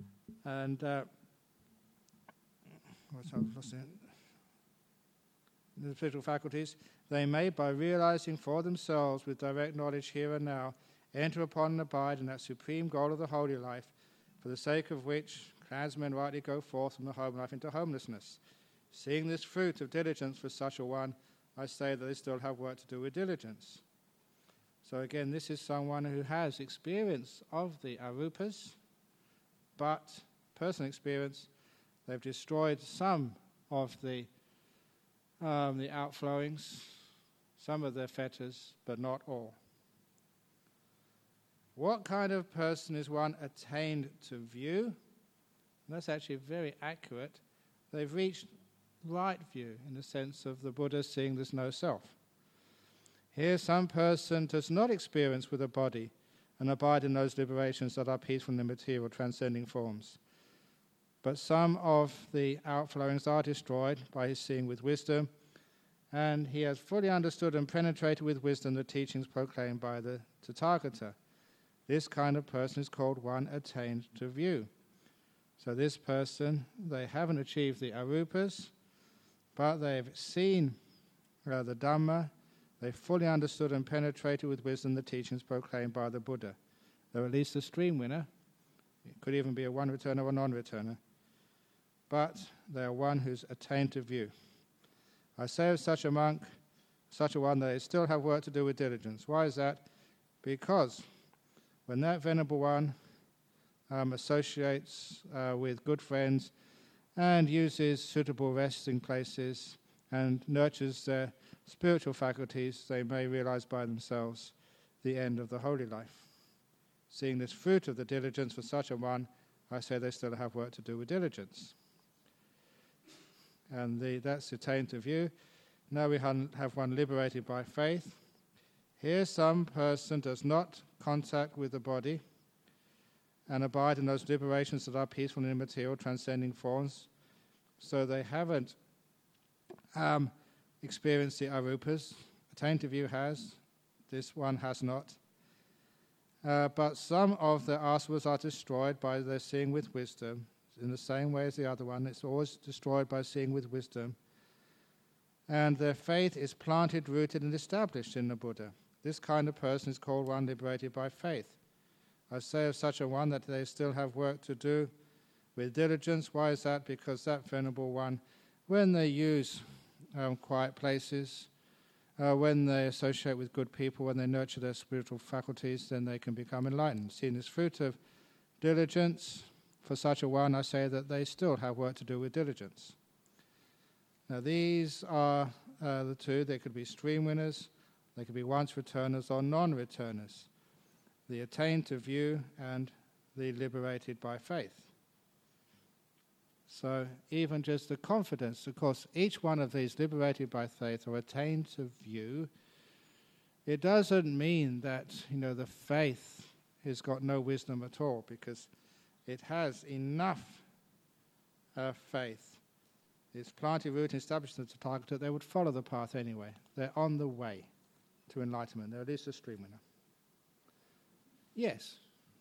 and the spiritual faculties, they may, by realizing for themselves with direct knowledge here and now, enter upon and abide in that supreme goal of the holy life, for the sake of which clansmen rightly go forth from the home life into homelessness. Seeing this fruit of diligence for such a one, I say that they still have work to do with diligence. So again, this is someone who has experience of the arupas, but personal experience, they've destroyed some of the outflowings, some of their fetters, but not all. What kind of person is one attained to view? And that's actually very accurate. They've reached right view in the sense of the Buddha seeing there's no self. Here some person does not experience with a body and abide in those liberations that are peaceful in the material transcending forms. But some of the outflowings are destroyed by his seeing with wisdom, and he has fully understood and penetrated with wisdom the teachings proclaimed by the Tathagata. This kind of person is called one attained to view. So this person, they haven't achieved the arupas, but they've seen the Dhamma, they've fully understood and penetrated with wisdom the teachings proclaimed by the Buddha. They're at least a stream winner. It could even be a one-returner or a non-returner. But they are one who's attained to view. I say of such a monk, such a one, that they still have work to do with diligence. Why is that? Because when that venerable one associates with good friends and uses suitable resting places and nurtures their spiritual faculties, they may realize by themselves the end of the holy life. Seeing this fruit of the diligence for such a one, I say they still have work to do with diligence. And that's attained to view. Now we have one liberated by faith. Here some person does not contact with the body and abide in those liberations that are peaceful and immaterial, transcending forms. So they haven't experienced the arupas. Attained to view has. This one has not. But some of the asavas are destroyed by their seeing with wisdom. In the same way as the other one, it's always destroyed by seeing with wisdom. And their faith is planted, rooted, and established in the Buddha. This kind of person is called one liberated by faith. I say of such a one that they still have work to do with diligence. Why is that? Because that venerable one, when they use quiet places, when they associate with good people, when they nurture their spiritual faculties, then they can become enlightened. Seeing this fruit of diligence, for such a one, I say that they still have work to do with diligence. Now these are the two. They could be stream winners, they could be once returners or non-returners. The attained to view and the liberated by faith. So even just the confidence, of course, each one of these liberated by faith or attained to view, it doesn't mean that, the faith has got no wisdom at all, because it has enough faith. It's planted, rooted, and established in the Tathagata. They would follow the path anyway. They're on the way to enlightenment. They're at least a stream winner. Yes.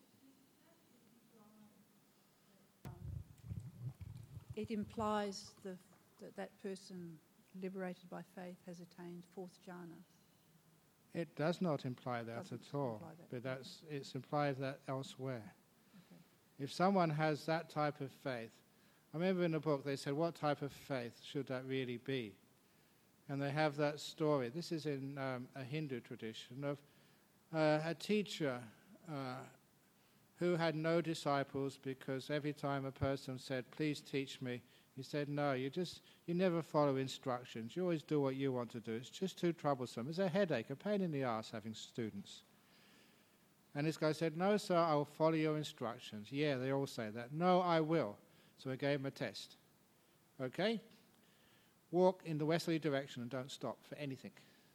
It implies that person liberated by faith has attained fourth jhana. It does not imply that at all, but it's implied that elsewhere. Okay. If someone has that type of faith, I remember in the book they said, what type of faith should that really be? And they have that story. This is in a Hindu tradition of a teacher who had no disciples, because every time a person said, please teach me, he said, no, you never follow instructions. You always do what you want to do. It's just too troublesome. It's a headache, a pain in the ass having students. And this guy said, no, sir, I will follow your instructions. Yeah, they all say that. No, I will. So I gave him a test. Okay? Walk in the westerly direction and don't stop for anything.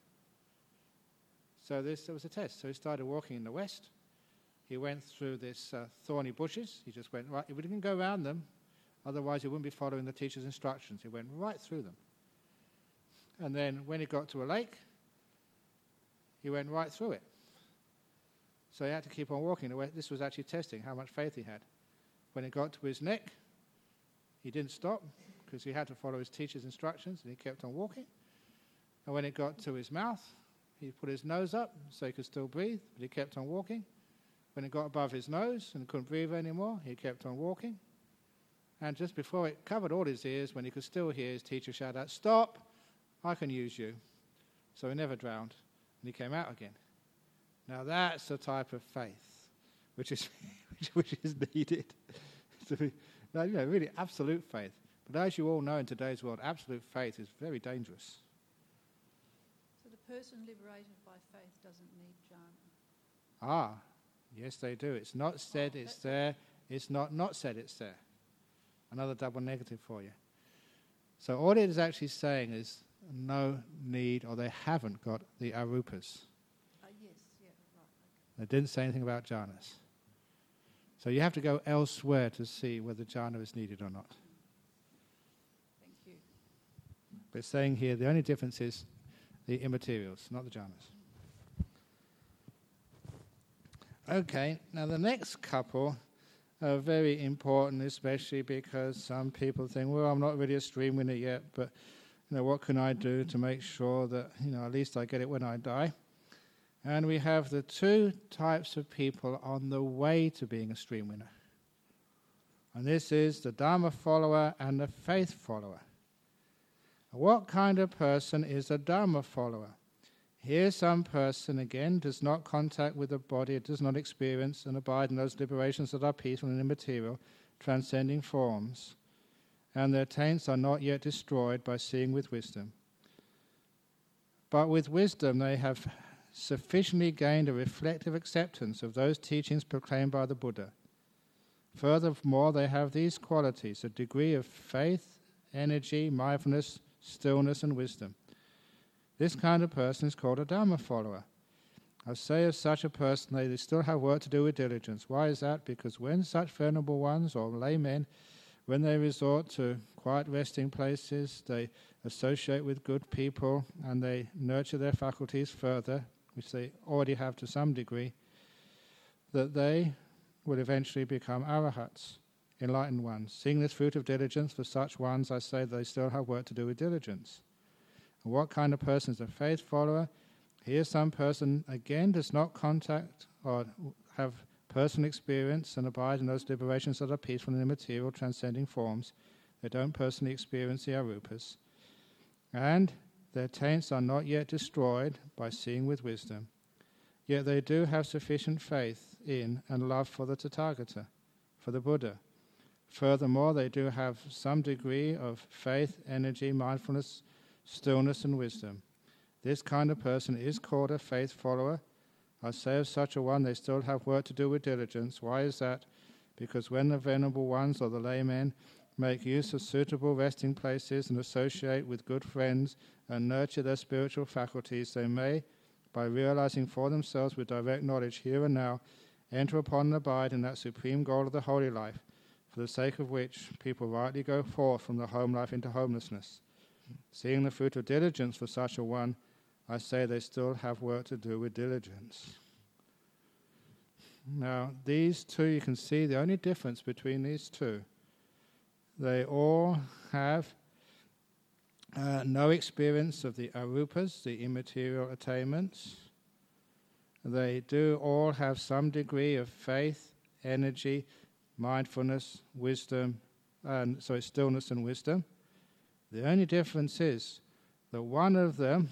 So there was a test. So he started walking in the west. He went through this thorny bushes. He just went right. He didn't go around them. Otherwise, he wouldn't be following the teacher's instructions. He went right through them. And then when he got to a lake, he went right through it. So he had to keep on walking. This was actually testing how much faith he had. When it got to his neck, he didn't stop because he had to follow his teacher's instructions, and he kept on walking. And when it got to his mouth, he put his nose up so he could still breathe, but he kept on walking. When it got above his nose and he couldn't breathe anymore, he kept on walking. And just before it covered all his ears, when he could still hear his teacher shout out, "Stop, I can use you." So he never drowned, and he came out again. Now that's the type of faith which is needed to be, really absolute faith. But as you all know in today's world, absolute faith is very dangerous. So the person liberated by faith doesn't need jhana? Ah, yes they do. It's not said it's there. It's not said it's there. Another double negative for you. So all it is actually saying is no need, or they haven't got the arupas. Yes, yeah, right. They didn't say anything about jhanas. So you have to go elsewhere to see whether jhana is needed or not. Thank you. But it's saying here the only difference is the immaterials, not the jhanas. Okay, now the next couple are very important, especially because some people think, well, I'm not really a stream winner yet, but what can I do to make sure that at least I get it when I die? And we have the two types of people on the way to being a stream winner. And this is the Dharma follower and the faith follower. What kind of person is a Dharma follower? Here some person, again, does not contact with the body, it does not experience and abide in those liberations that are peaceful and immaterial, transcending forms, and their taints are not yet destroyed by seeing with wisdom. But with wisdom they have sufficiently gained a reflective acceptance of those teachings proclaimed by the Buddha. Furthermore, they have these qualities, a degree of faith, energy, mindfulness, stillness, and wisdom. This kind of person is called a Dharma follower. I say of such a person, they still have work to do with diligence. Why is that? Because when such venerable ones or laymen, when they resort to quiet resting places, they associate with good people and they nurture their faculties further, which they already have to some degree, that they will eventually become arahats, enlightened ones. Seeing this fruit of diligence, for such ones, I say they still have work to do with diligence. And what kind of person is a faith follower? Here some person, again, does not contact or have personal experience and abide in those liberations that are peaceful and immaterial, transcending forms. They don't personally experience the arupas. And their taints are not yet destroyed by seeing with wisdom. Yet they do have sufficient faith in and love for the Tathagata, for the Buddha. Furthermore, they do have some degree of faith, energy, mindfulness, stillness, and wisdom. This kind of person is called a faith follower. I say of such a one, they still have work to do with diligence. Why is that? Because when the venerable ones or the laymen make use of suitable resting places and associate with good friends and nurture their spiritual faculties, they may, by realizing for themselves with direct knowledge here and now, enter upon and abide in that supreme goal of the holy life, for the sake of which people rightly go forth from the home life into homelessness. Seeing the fruit of diligence for such a one, I say they still have work to do with diligence. Now, these two, you can see the only difference between these two. They all have no experience of the arupas, the immaterial attainments. They do all have some degree of faith, energy, mindfulness, wisdom, stillness and wisdom. The only difference is that one of them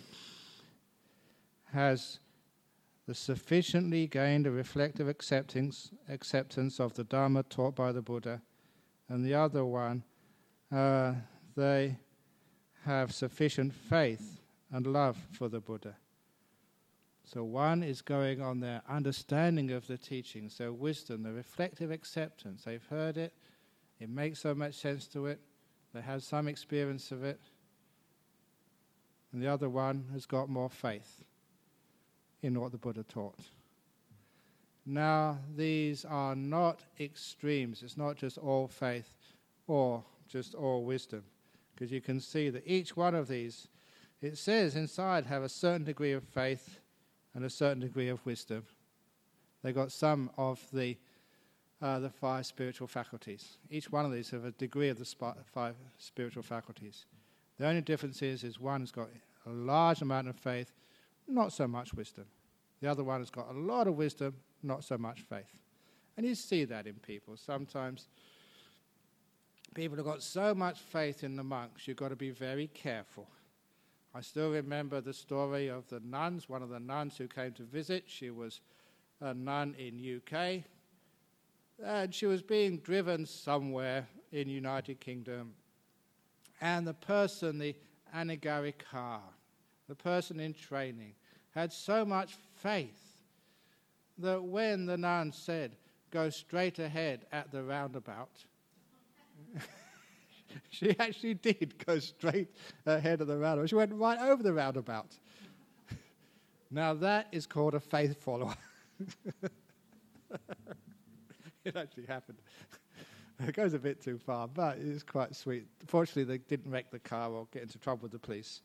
has the sufficiently gained a reflective acceptance of the Dharma taught by the Buddha, and the other one, they have sufficient faith and love for the Buddha. So one is going on their understanding of the teachings, their wisdom, their reflective acceptance. They've heard it, it makes so much sense to it, they have some experience of it, and the other one has got more faith in what the Buddha taught. Now, these are not extremes. It's not just all faith or just all wisdom, because you can see that each one of these, it says inside, have a certain degree of faith and a certain degree of wisdom. They got some of the 5 spiritual faculties. Each one of these have a degree of the 5 spiritual faculties. The only difference is one has got a large amount of faith, not so much wisdom. The other one has got a lot of wisdom, not so much faith. And you see that in people. Sometimes people have got so much faith in the monks, you've got to be very careful. I still remember the story of the nuns, one of the nuns who came to visit. She was a nun in UK, and she was being driven somewhere in United Kingdom. And the person, the anagarika, the person in training, had so much faith that when the nun said, "Go straight ahead at the roundabout," she actually did go straight ahead of the roundabout. She went right over the roundabout. Now that is called a faith follower. It actually happened. It goes a bit too far, but it's quite sweet. Fortunately, they didn't wreck the car or get into trouble with the police.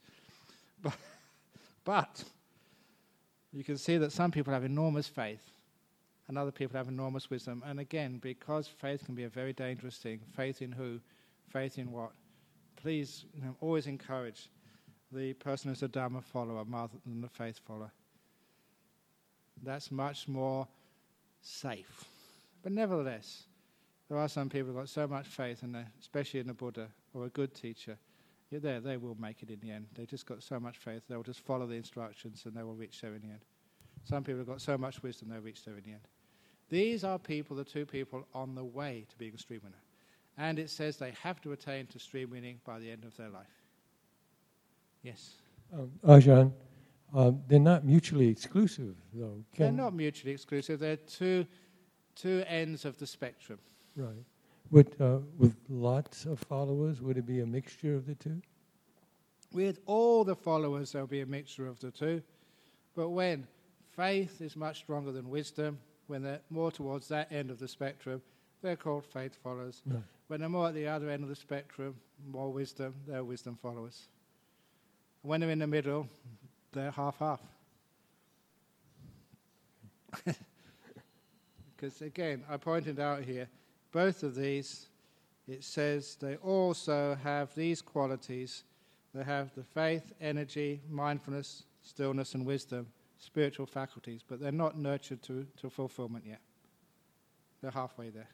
But you can see that some people have enormous faith and other people have enormous wisdom. And again, because faith can be a very dangerous thing, faith in who, faith in what, please always encourage the person who's a Dharma follower rather than the faith follower. That's much more safe. But nevertheless, there are some people who've got so much faith, and especially in the Buddha or a good teacher, they will make it in the end. They've just got so much faith, they'll just follow the instructions and they will reach there in the end. Some people have got so much wisdom, they'll reach there in the end. These are people, the two people on the way to being a stream winner. And it says they have to attain to stream winning by the end of their life. Yes? Ajahn, they're not mutually exclusive, though. They're not mutually exclusive. They're two ends of the spectrum. Right. With lots of followers, would it be a mixture of the two? With all the followers, there'll be a mixture of the two. But when faith is much stronger than wisdom, when they're more towards that end of the spectrum, they're called faith followers. Right. When they're more at the other end of the spectrum, more wisdom, they're wisdom followers. When they're in the middle, they're half-half. Because again, I pointed out here, both of these, it says they also have these qualities. They have the faith, energy, mindfulness, stillness, and wisdom, spiritual faculties, but they're not nurtured to fulfillment yet. They're halfway there.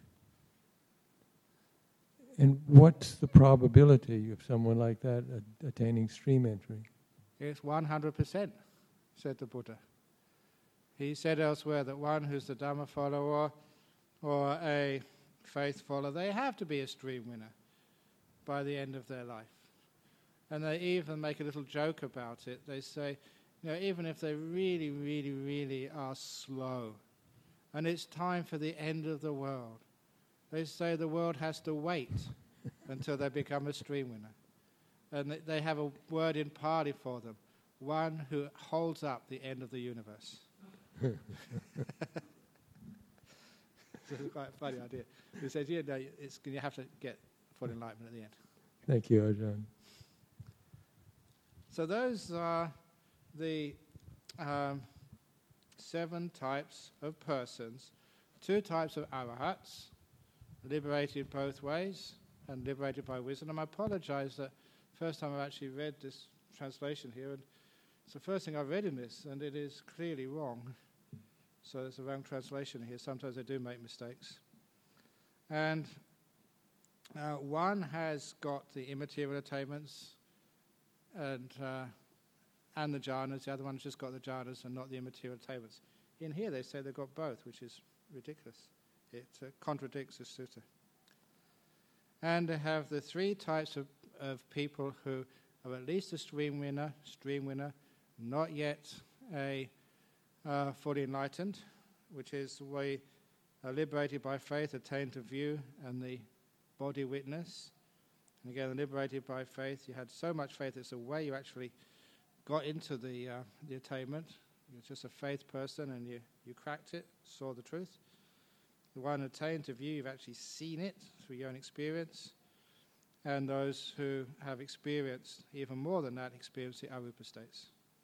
And what's the probability of someone like that attaining stream entry? It's 100%, said the Buddha. He said elsewhere that one who's the Dhamma follower or a faith follower, they have to be a stream winner by the end of their life. And they even make a little joke about it. They say, even if they really, really, really are slow, and it's time for the end of the world, they say the world has to wait until they become a stream winner. And they have a word in Pali for them, one who holds up the end of the universe. It's quite a funny idea. He says, you have to get full enlightenment at the end. Thank you, Ajahn. So those are the 7 types of persons. 2 types of arahats, liberated both ways and liberated by wisdom. And I apologize that first time I've actually read this translation here, and it's the first thing I've read in this, and it is clearly wrong. So there's a wrong translation here. Sometimes I do make mistakes. And one has got the immaterial attainments and the jhanas. The other one's just got the jhanas and not the immaterial attainments. In here they say they've got both, which is ridiculous. It contradicts the sutta. And they have the 3 types of people who are at least a stream winner, not yet a fully enlightened, which is we are liberated by faith, attained to view and the body witness. And again, liberated by faith, you had so much faith, it's the way you actually got into the attainment. You're just a faith person and you cracked it, saw the truth. The one attained to view, you've actually seen it through your own experience. And those who have experienced even more than that, experience the arupa states.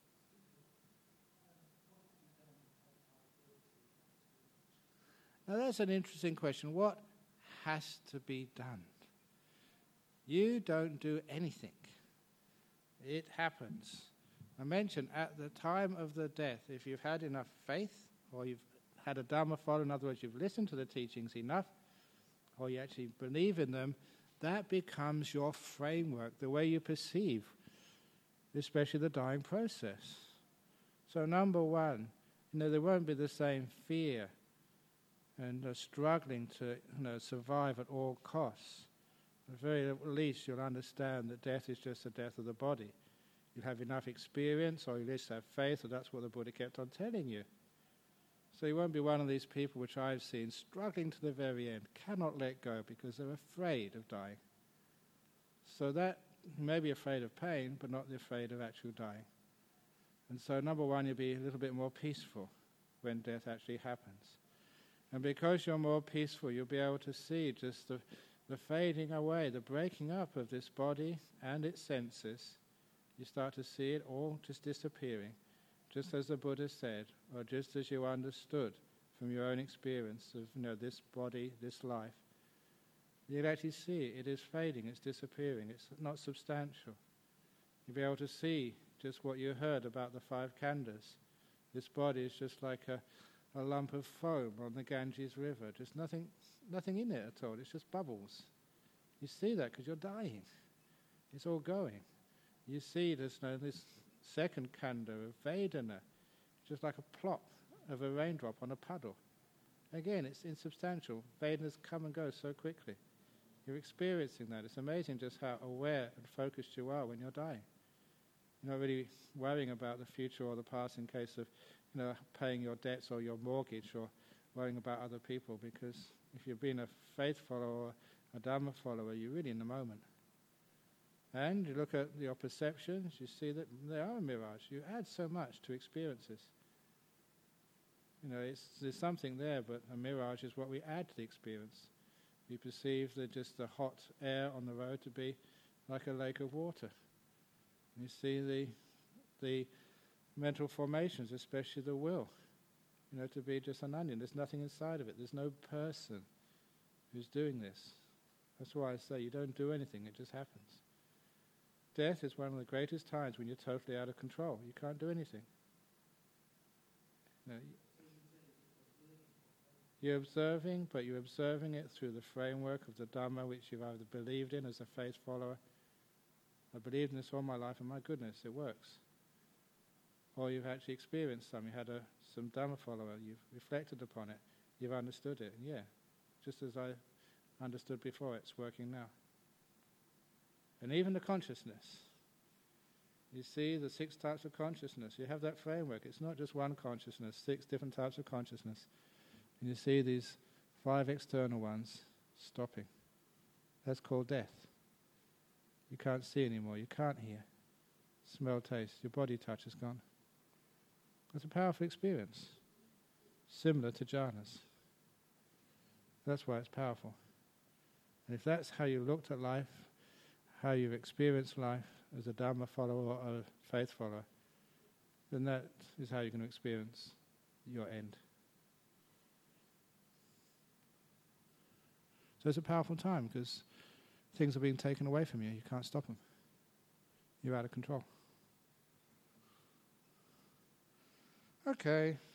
Now that's an interesting question. What has to be done? You don't do anything. It happens. I mentioned at the time of the death, if you've had enough faith, or you've had a Dhamma follow, in other words, you've listened to the teachings enough, or you actually believe in them, that becomes your framework, the way you perceive, especially the dying process. So number one, there won't be the same fear and struggling to survive at all costs. At the very least, you'll understand that death is just the death of the body. You'll have enough experience, or you'll at least have faith, or that's what the Buddha kept on telling you. So you won't be one of these people which I've seen struggling to the very end, cannot let go because they're afraid of dying. So that may be afraid of pain, but not afraid of actual dying. And so number one, you'll be a little bit more peaceful when death actually happens. And because you're more peaceful, you'll be able to see just the fading away, the breaking up of this body and its senses. You start to see it all just disappearing, just as the Buddha said, or just as you understood from your own experience of this body, this life. You'll actually see it is fading, it's disappearing, it's not substantial. You'll be able to see just what you heard about the 5 khandhas. This body is just like a lump of foam on the Ganges River, just nothing in it at all, it's just bubbles. You see that because you're dying. It's all going. You see this second khandha of Vedana, just like a plop of a raindrop on a puddle. Again, it's insubstantial. Vedanas come and go so quickly. You're experiencing that. It's amazing just how aware and focused you are when you're dying. You're not really worrying about the future or the past in case of paying your debts or your mortgage, or worrying about other people, because if you've been a faith follower or a Dhamma follower, you're really in the moment. And you look at your perceptions, you see that they are a mirage. You add so much to experiences. There's something there, but a mirage is what we add to the experience. We perceive just the hot air on the road to be like a lake of water. You see the mental formations, especially the will, to be just an onion. There's nothing inside of it. There's no person who's doing this. That's why I say you don't do anything, it just happens. Death is one of the greatest times when you're totally out of control. You can't do anything. You're observing, but you're observing it through the framework of the Dhamma which you've either believed in as a faith follower. I believed in this all my life, and my goodness, it works. Or you've actually experienced some. You had some Dhamma follower, you've reflected upon it, you've understood it, and just as I understood before, it's working now. And even the consciousness. You see the 6 types of consciousness. You have that framework. It's not just one consciousness, 6 different types of consciousness. And you see these 5 external ones stopping. That's called death. You can't see anymore. You can't hear, smell, taste. Your body touch is gone. That's a powerful experience, similar to jhanas. That's why it's powerful. And if that's how you looked at life, how you've experienced life as a Dhamma follower or a faith follower, then that is how you're going to experience your end. So it's a powerful time because things are being taken away from you. You can't stop them. You're out of control. Okay.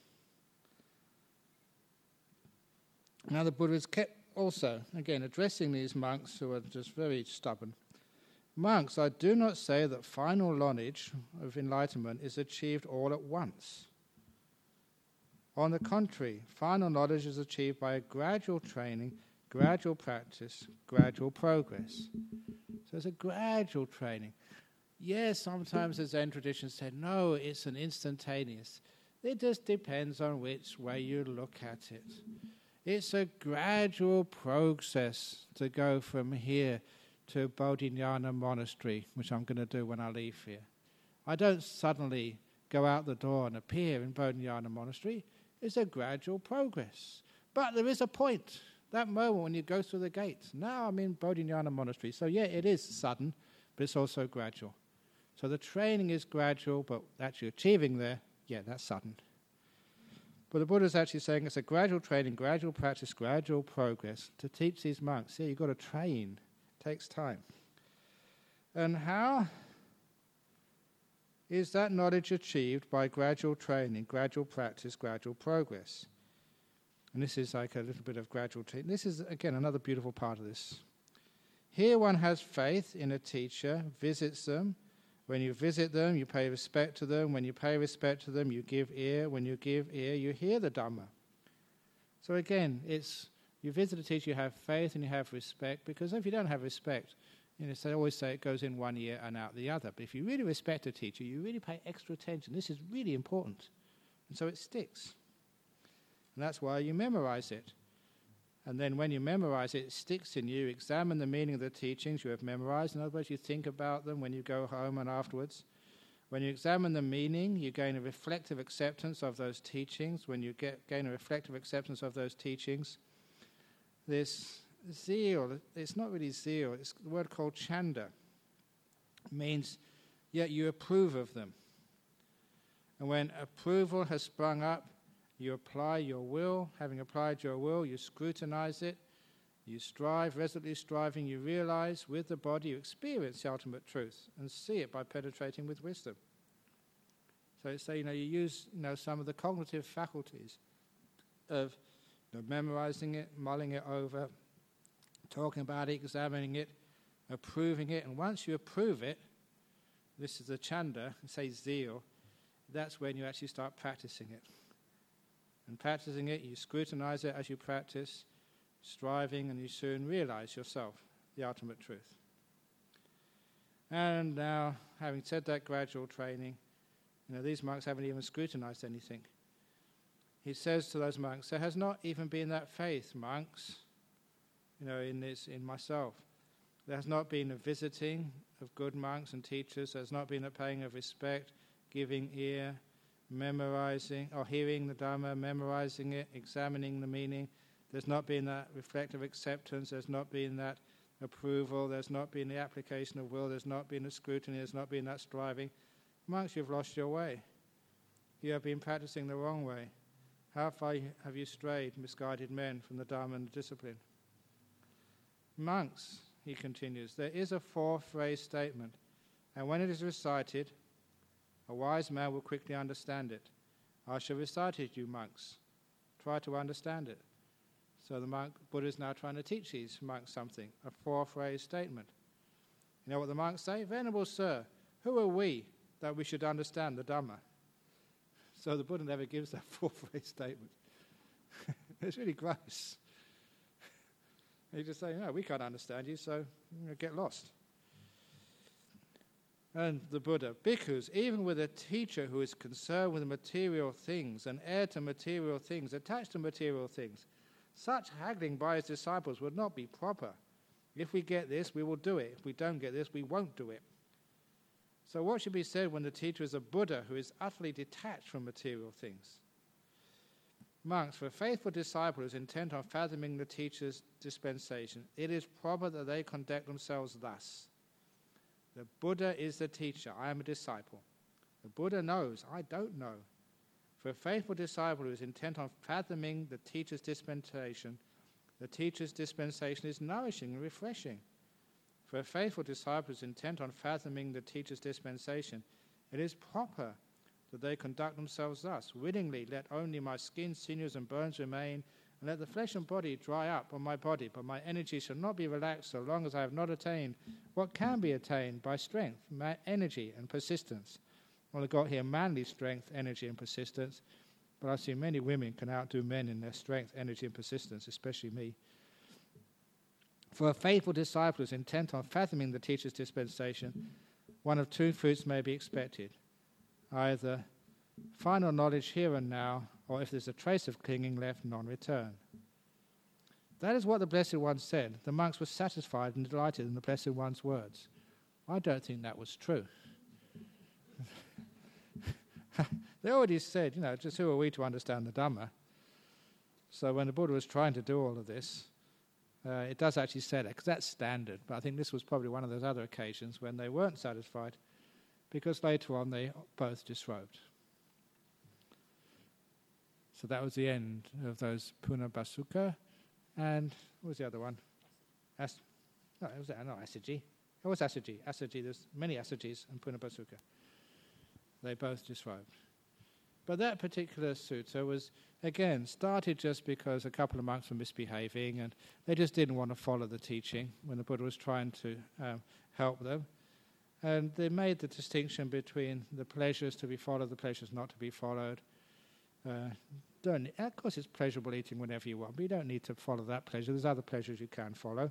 Now the Buddha has kept also, again, addressing these monks who are just very stubborn. Monks, I do not say that final knowledge of enlightenment is achieved all at once. On the contrary, final knowledge is achieved by a gradual training, gradual practice, gradual progress. So it's a gradual training. Yes, sometimes the Zen tradition said, no, it's an instantaneous. It just depends on which way you look at it. It's a gradual process to go from here to Bodhinyana Monastery, which I'm going to do when I leave here. I don't suddenly go out the door and appear in Bodhinyana Monastery. It's a gradual progress. But there is a point, that moment when you go through the gates. Now I'm in Bodhinyana Monastery. So it is sudden, but it's also gradual. So the training is gradual, but actually achieving there, that's sudden. But the Buddha is actually saying it's a gradual training, gradual practice, gradual progress to teach these monks. You've got to train. It takes time. And how? is that knowledge achieved by gradual training, gradual practice, gradual progress. And this is like a little bit of gradual training. This is, again, another beautiful part of this. Here one has faith in a teacher, visits them. When you visit them, you pay respect to them. When you pay respect to them, you give ear. When you give ear, you hear the Dhamma. So again, it's you visit a teacher, you have faith and you have respect, because if you don't have respect, they always say it goes in one ear and out the other. But if you really respect a teacher, you really pay extra attention. This is really important. And so it sticks. And that's why you memorize it. And then when you memorize it, it sticks in you. Examine the meaning of the teachings you have memorized. In other words, you think about them when you go home and afterwards. When you examine the meaning, you gain a reflective acceptance of those teachings. When you gain a reflective acceptance of those teachings, this zeal, it's not really zeal, it's the word called chanda. It means, yet you approve of them. And when approval has sprung up, you apply your will. Having applied your will, you scrutinize it. You strive, resolutely striving, you realize with the body you experience the ultimate truth and see it by penetrating with wisdom. So it's you use some of the cognitive faculties of memorizing it, mulling it over, talking about it, examining it, approving it. And once you approve it, this is the chanda, say zeal, that's when you actually start practicing it. And practicing it, you scrutinize it as you practice, striving, and you soon realize yourself the ultimate truth. And now, having said that gradual training, these monks haven't even scrutinized anything. He says to those monks, there has not even been that faith, monks, in myself. There has not been a visiting of good monks and teachers. There has not been a paying of respect, giving ear, memorizing, or hearing the Dhamma, memorizing it, examining the meaning. There's not been that reflective acceptance. There's not been that approval. There's not been the application of will. There's not been the scrutiny. There's not been that striving. Monks, you've lost your way. You have been practicing the wrong way. How far have you strayed, misguided men, from the Dharma and the discipline? Monks, he continues, there is a four-phrase statement, and when it is recited, a wise man will quickly understand it. I shall recite it, you monks. Try to understand it. So the Buddha is now trying to teach these monks something, a four-phrase statement. You know what the monks say? Venerable Sir, who are we that we should understand the Dhamma? So the Buddha never gives that four-phrase statement. It's really gross. He just say, no, we can't understand you, so get lost. And the Buddha, bhikkhus, even with a teacher who is concerned with material things, an heir to material things, attached to material things, such haggling by his disciples would not be proper. If we get this, we will do it. If we don't get this, we won't do it. So what should be said when the teacher is a Buddha who is utterly detached from material things? Monks, for a faithful disciple who is intent on fathoming the teacher's dispensation, it is proper that they conduct themselves thus. The Buddha is the teacher. I am a disciple. The Buddha knows. I don't know. For a faithful disciple who is intent on fathoming the teacher's dispensation is nourishing and refreshing. For a faithful disciple who is intent on fathoming the teacher's dispensation, it is proper that they conduct themselves thus. Willingly let only my skin, sinews, and bones remain, and let the flesh and body dry up on my body, but my energy shall not be relaxed so long as I have not attained what can be attained by strength, energy, and persistence. Well, I've got here manly strength, energy, and persistence, but I see many women can outdo men in their strength, energy, and persistence, especially me. For a faithful disciple who is intent on fathoming the teacher's dispensation, one of two fruits may be expected. Either final knowledge here and now, or if there's a trace of clinging left, non-return. That is what the Blessed One said. The monks were satisfied and delighted in the Blessed One's words. I don't think that was true. They already said, just who are we to understand the Dhamma? So when the Buddha was trying to do all of this, it does actually say that, because that's standard. But I think this was probably one of those other occasions when they weren't satisfied, because later on they both disrobed. So that was the end of those Punabhasukha. And what was the other one? Assaji. It was Assaji. Assaji, there's many Assajis and Punabhasukha. They both disrobed. But that particular sutta was, again, started just because a couple of monks were misbehaving and they just didn't want to follow the teaching when the Buddha was trying to help them. And they made the distinction between the pleasures to be followed, the pleasures not to be followed. Of course, it's pleasurable eating whenever you want, but you don't need to follow that pleasure. There's other pleasures you can follow.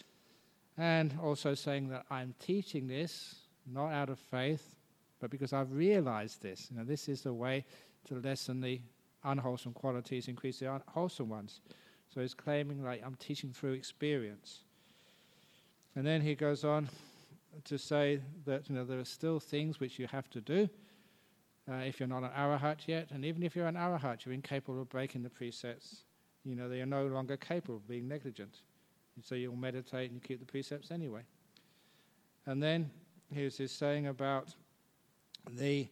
And also saying that I'm teaching this not out of faith, but because I've realized this. This is the way to lessen the unwholesome qualities, increase the wholesome ones. So he's claiming like I'm teaching through experience. And then he goes on to say that there are still things which you have to do if you're not an arahat yet, and even if you're an arahat, you're incapable of breaking the precepts. They are no longer capable of being negligent. So you'll meditate and you keep the precepts anyway. And then here's his saying about the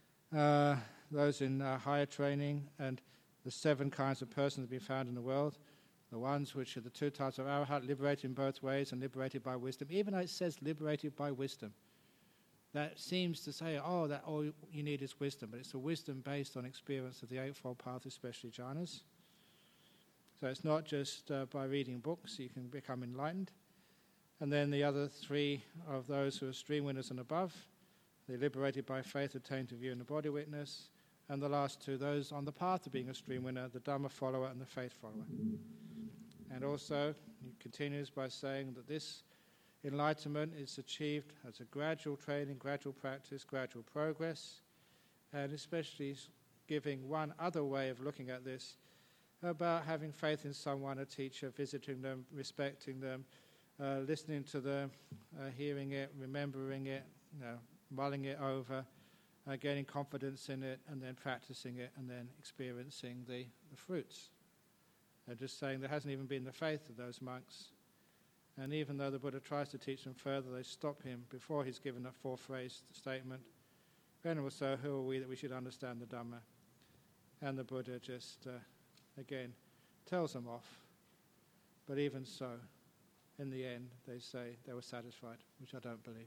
those in higher training and the 7 kinds of persons to be found in the world. The ones which are the 2 types of arahat, liberated in both ways and liberated by wisdom. Even though it says liberated by wisdom, that seems to say, that all you need is wisdom. But it's a wisdom based on experience of the Eightfold Path, especially jhanas. So it's not just by reading books you can become enlightened. And then the other 3 of those who are stream winners and above, they're liberated by faith, attained to view in the body witness. And the last 2, those on the path to being a stream winner, the Dhamma follower and the faith follower. And also, he continues by saying that this enlightenment is achieved as a gradual training, gradual practice, gradual progress, and especially giving one other way of looking at this, about having faith in someone, a teacher, visiting them, respecting them, listening to them, hearing it, remembering it, mulling it over, gaining confidence in it, and then practicing it, and then experiencing the fruits. Just saying there hasn't even been the faith of those monks. And even though the Buddha tries to teach them further, they stop him before he's given a 4-phrase statement. Venerable Sir, who are we that we should understand the Dhamma? And the Buddha just, again, tells them off. But even so, in the end, they say they were satisfied, which I don't believe.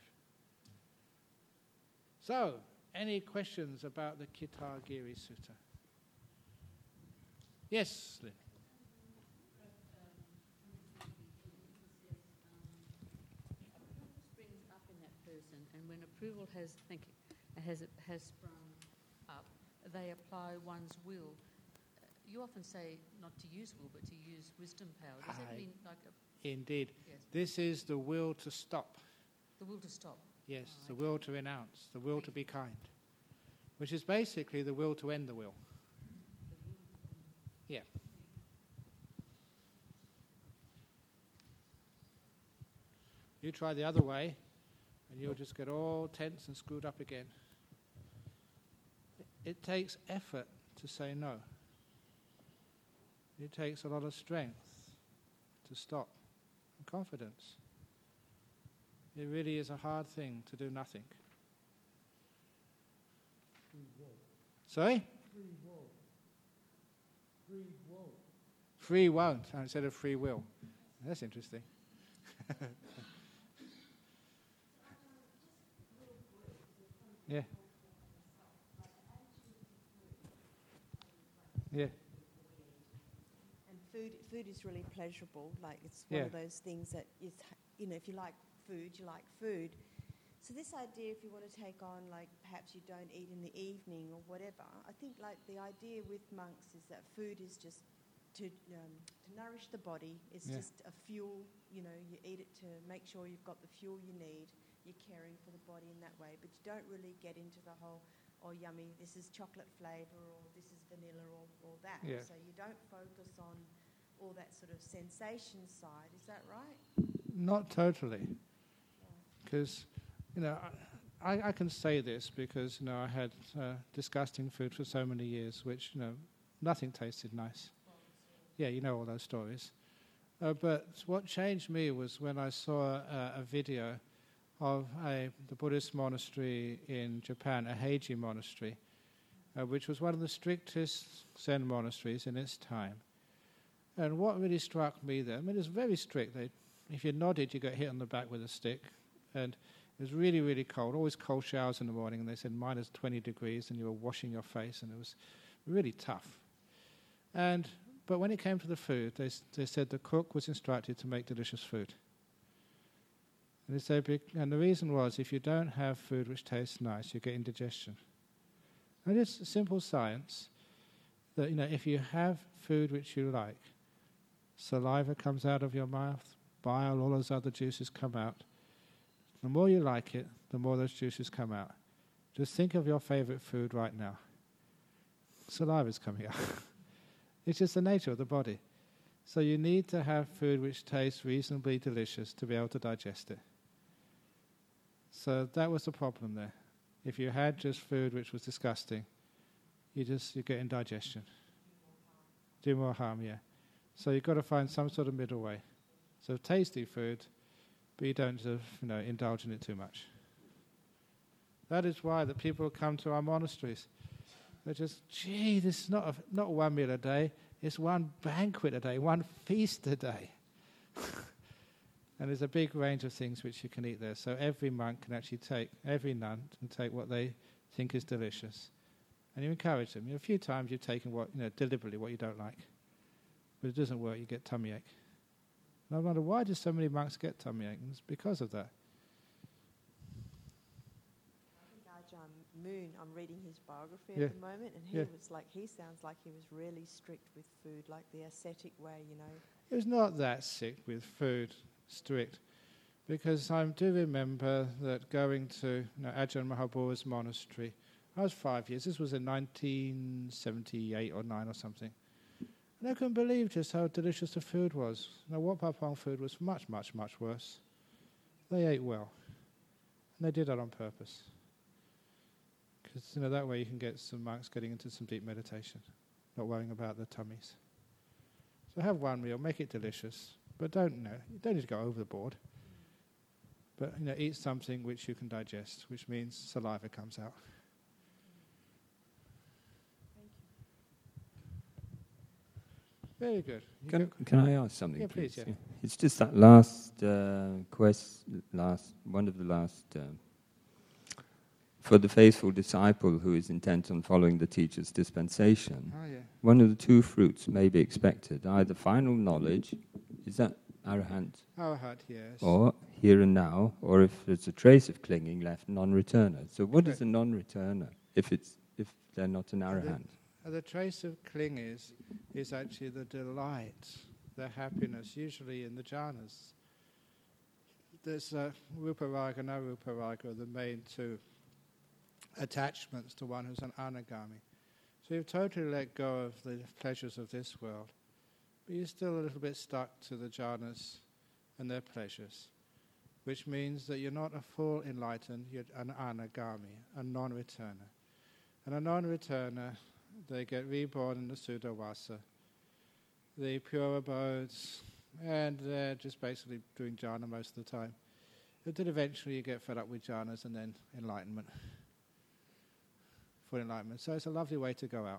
So, any questions about the Kitagiri Sutta? Yes, Lynn. And when approval has sprung up, they apply one's will. You often say not to use will, but to use wisdom power. Does that mean like a... Indeed. Yes. This is the will to stop. The will to stop? Yes, the will to renounce, the will to be kind, which is basically the will to end the will. Yeah. You try the other way, and you'll just get all tense and screwed up again. It takes effort to say no. It takes a lot of strength to stop, and confidence. It really is a hard thing to do nothing. Sorry? Free won't, instead of free will. That's interesting. Yeah. Yeah. And food is really pleasurable. Like it's one of those things that is, if you like food, you like food. So this idea, if you want to take on, like perhaps you don't eat in the evening or whatever, I think like the idea with monks is that food is just to nourish the body. It's just a fuel. You eat it to make sure you've got the fuel you need. You're caring for the body in that way, but you don't really get into the whole, yummy, this is chocolate flavour or this is vanilla or that. Yeah. So you don't focus on all that sort of sensation side. Is that right? Not totally. Because, I can say this because, I had disgusting food for so many years, which, nothing tasted nice. Yeah, you know all those stories. But what changed me was when I saw a video of the Buddhist monastery in Japan, a Heiji monastery, which was one of the strictest Zen monasteries in its time. And what really struck me there, it's very strict. If you nodded, you got hit on the back with a stick. And It was really, really cold, always cold showers in the morning, and they said minus 20 degrees, and you were washing your face, and it was really tough. But when it came to the food, they said the cook was instructed to make delicious food. And they said, and the reason was, if you don't have food which tastes nice, you get indigestion. And it's simple science that, if you have food which you like, saliva comes out of your mouth, bile, all those other juices come out. The more you like it, the more those juices come out. Just think of your favorite food right now. Saliva is coming out. It's just the nature of the body. So you need to have food which tastes reasonably delicious to be able to digest it. So that was the problem there. If you had just food which was disgusting, you get indigestion. Do more harm, yeah. So you've got to find some sort of middle way. So tasty food, but you don't indulge in it too much. That is why the people come to our monasteries. They're just, this is not one meal a day, it's one banquet a day, one feast a day. And there's a big range of things which you can eat there. So every monk can actually every nun can take what they think is delicious. And you encourage them. A few times you've taken deliberately what you don't like. But it doesn't work, you get tummy ache. And I wonder, why do so many monks get tummy ache? And it's because of that. Ajahn Mun, I'm reading his biography at the moment, and he sounds like he was really strict with food, like the ascetic way, He was not that strict, because I do remember that going to Ajahn Mahabhu's monastery, I was 5 years, this was in 1978 or 9 or something, and I couldn't believe just how delicious the food was. Wat Pah Pong food was much, much, much worse. They ate well, and they did that on purpose. Because that way you can get some monks getting into some deep meditation, not worrying about their tummies. So have one meal, make it delicious, but you don't need to go overboard. But eat something which you can digest, which means saliva comes out. Very good. Can I ask something, yeah, please? Yeah. It's just that last one of the last. For the faithful disciple who is intent on following the teacher's dispensation, one of the two fruits may be expected, either final knowledge, is that arahant? Arahant, yes. Or here and now, or if there's a trace of clinging left, non-returner. So what is a non-returner if they're not an arahant? The trace of cling is actually the delight, the happiness, usually in the jhanas. There's Rupa Raga and Arupa Raga are the main two attachments to one who's an anagami. So you've totally let go of the pleasures of this world, but you're still a little bit stuck to the jhanas and their pleasures, which means that you're not a full enlightened, you're an anagami, a non-returner. And a non-returner, they get reborn in the Sudawasa, the pure abodes, and they're just basically doing jhana most of the time. Until eventually you get fed up with jhanas and then enlightenment. Full enlightenment. So it's a lovely way to go out.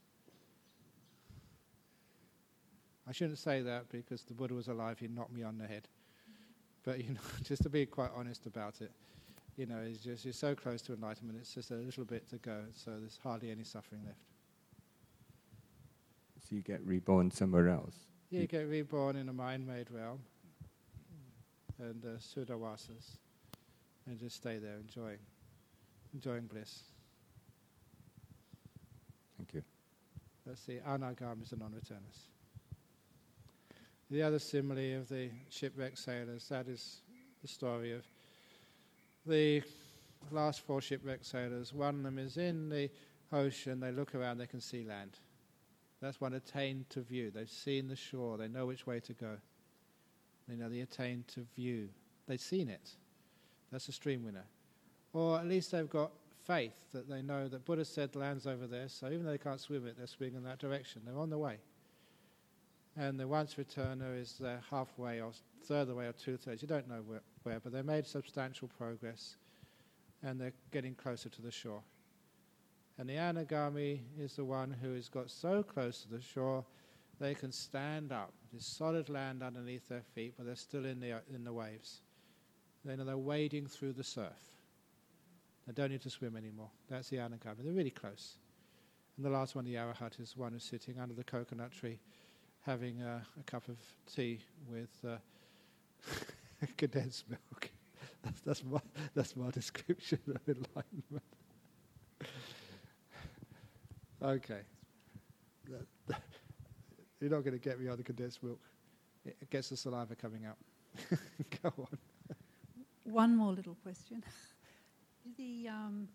I shouldn't say that because the Buddha was alive, he'd knock me on the head. But just to be quite honest about it, it's just you're so close to enlightenment, it's just a little bit to go, so there's hardly any suffering left. So you get reborn somewhere else? Yeah, you get reborn in a mind-made realm and Sudawasas, and just stay there enjoying bliss. Thank you. That's the anagamis and non-returners. The other simile of the shipwrecked sailors, that is the story of the last 4 shipwrecked sailors. One of them is in the ocean, they look around, they can see land. That's one attained to view. They've seen the shore, they know which way to go. They attained to view. They've seen it. That's a stream winner. Or at least they've got faith that they know that Buddha said the land's over there, so even though they can't swim it, they're swimming in that direction. They're on the way. And the once returner is halfway or third of the way or 2/3. You don't know where, but they made substantial progress and they're getting closer to the shore. And the anagami is the one who has got so close to the shore they can stand up. There's solid land underneath their feet, but they're still in the waves. They're wading through the surf. They don't need to swim anymore. That's the Anagami. They're really close. And the last one, the Arahat, is one who's sitting under the coconut tree having a cup of tea with condensed milk. That's my description of enlightenment. Okay. You're not going to get me on the condensed milk. It gets the saliva coming out. Go on. One more little question. The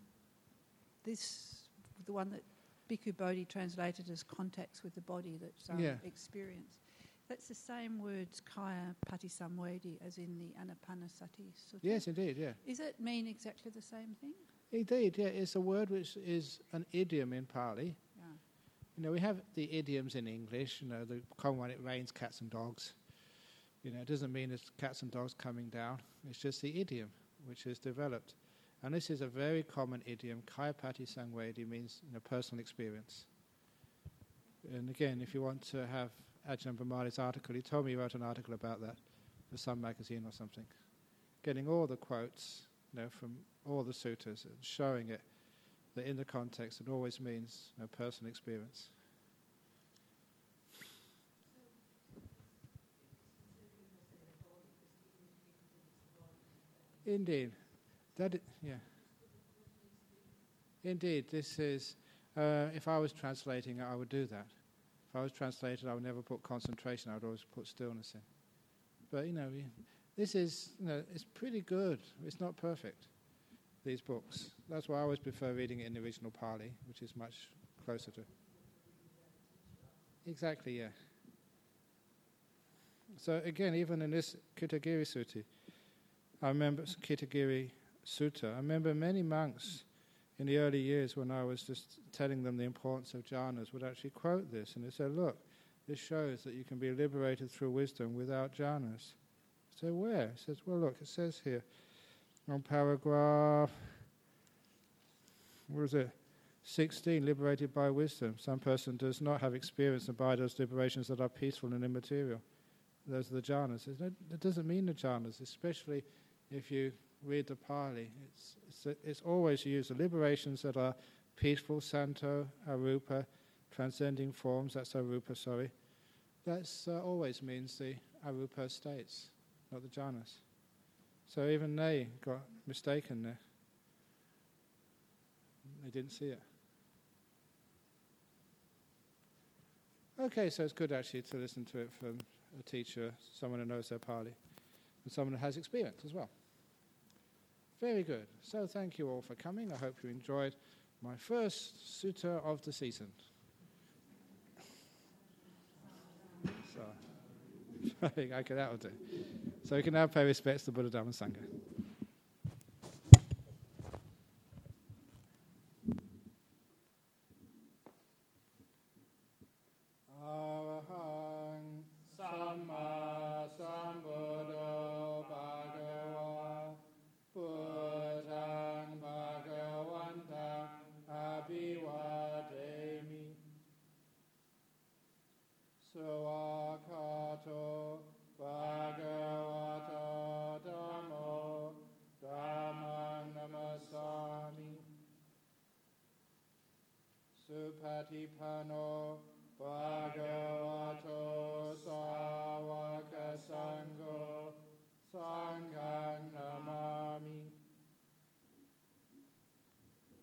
one that Bhikkhu Bodhi translated as contacts with the body that's experience. That's the same words kaya patisamvedi as in the Anapanasati Sutta. Yes, indeed, yeah. Does it mean exactly the same thing? Indeed, yeah. It's a word which is an idiom in Pali. Yeah. You know, we have the idioms in English. You know, the common one, it rains cats and dogs. You know, it doesn't mean it's cats and dogs coming down. It's just the idiom which is developed. And this is a very common idiom. Kaya patisamvedi means personal experience. And again, if you want to have Ajahn Brahmali's article, he told me he wrote an article about that for some magazine or something. Getting all the quotes, from all the suttas and showing it that in the context it always means personal experience. Indeed. Indeed, this is, if I was translating it, I would do that. If I was translating, I would never put concentration, I would always put stillness in. But, this is, it's pretty good. It's not perfect, these books. That's why I always prefer reading it in the original Pali, which is much closer to... Exactly, yeah. So again, even in this Kitagiri Sutta, I remember many monks in the early years when I was just telling them the importance of jhanas would actually quote this, and they said, look, this shows that you can be liberated through wisdom without jhanas. So where? It says, well, look, it says here on paragraph, 16, liberated by wisdom. Some person does not have experience and by those liberations that are peaceful and immaterial. Those are the jhanas. It doesn't mean the jhanas, especially if you read the Pali. It's always used the liberations that are peaceful, santo, arupa, transcending forms, that's arupa, sorry. That's always means the arupa states, not the jhanas. So even they got mistaken there. They didn't see it. Okay, so it's good actually to listen to it from a teacher, someone who knows their Pali, and someone who has experience as well. Very good. So thank you all for coming. I hope you enjoyed my first sutta of the season. So, okay, that will do. So we can now pay respects to Buddha, Dhamma, and Sangha. Arahang Samma Sambuddho Bhagava Buddhaṃ Bhagavantaṃ Abhivademi Suvakato Bhagavato Dhammo Dhammam Namasami Supatipano Bhagavato Sāvaka Sangho Sangham Namami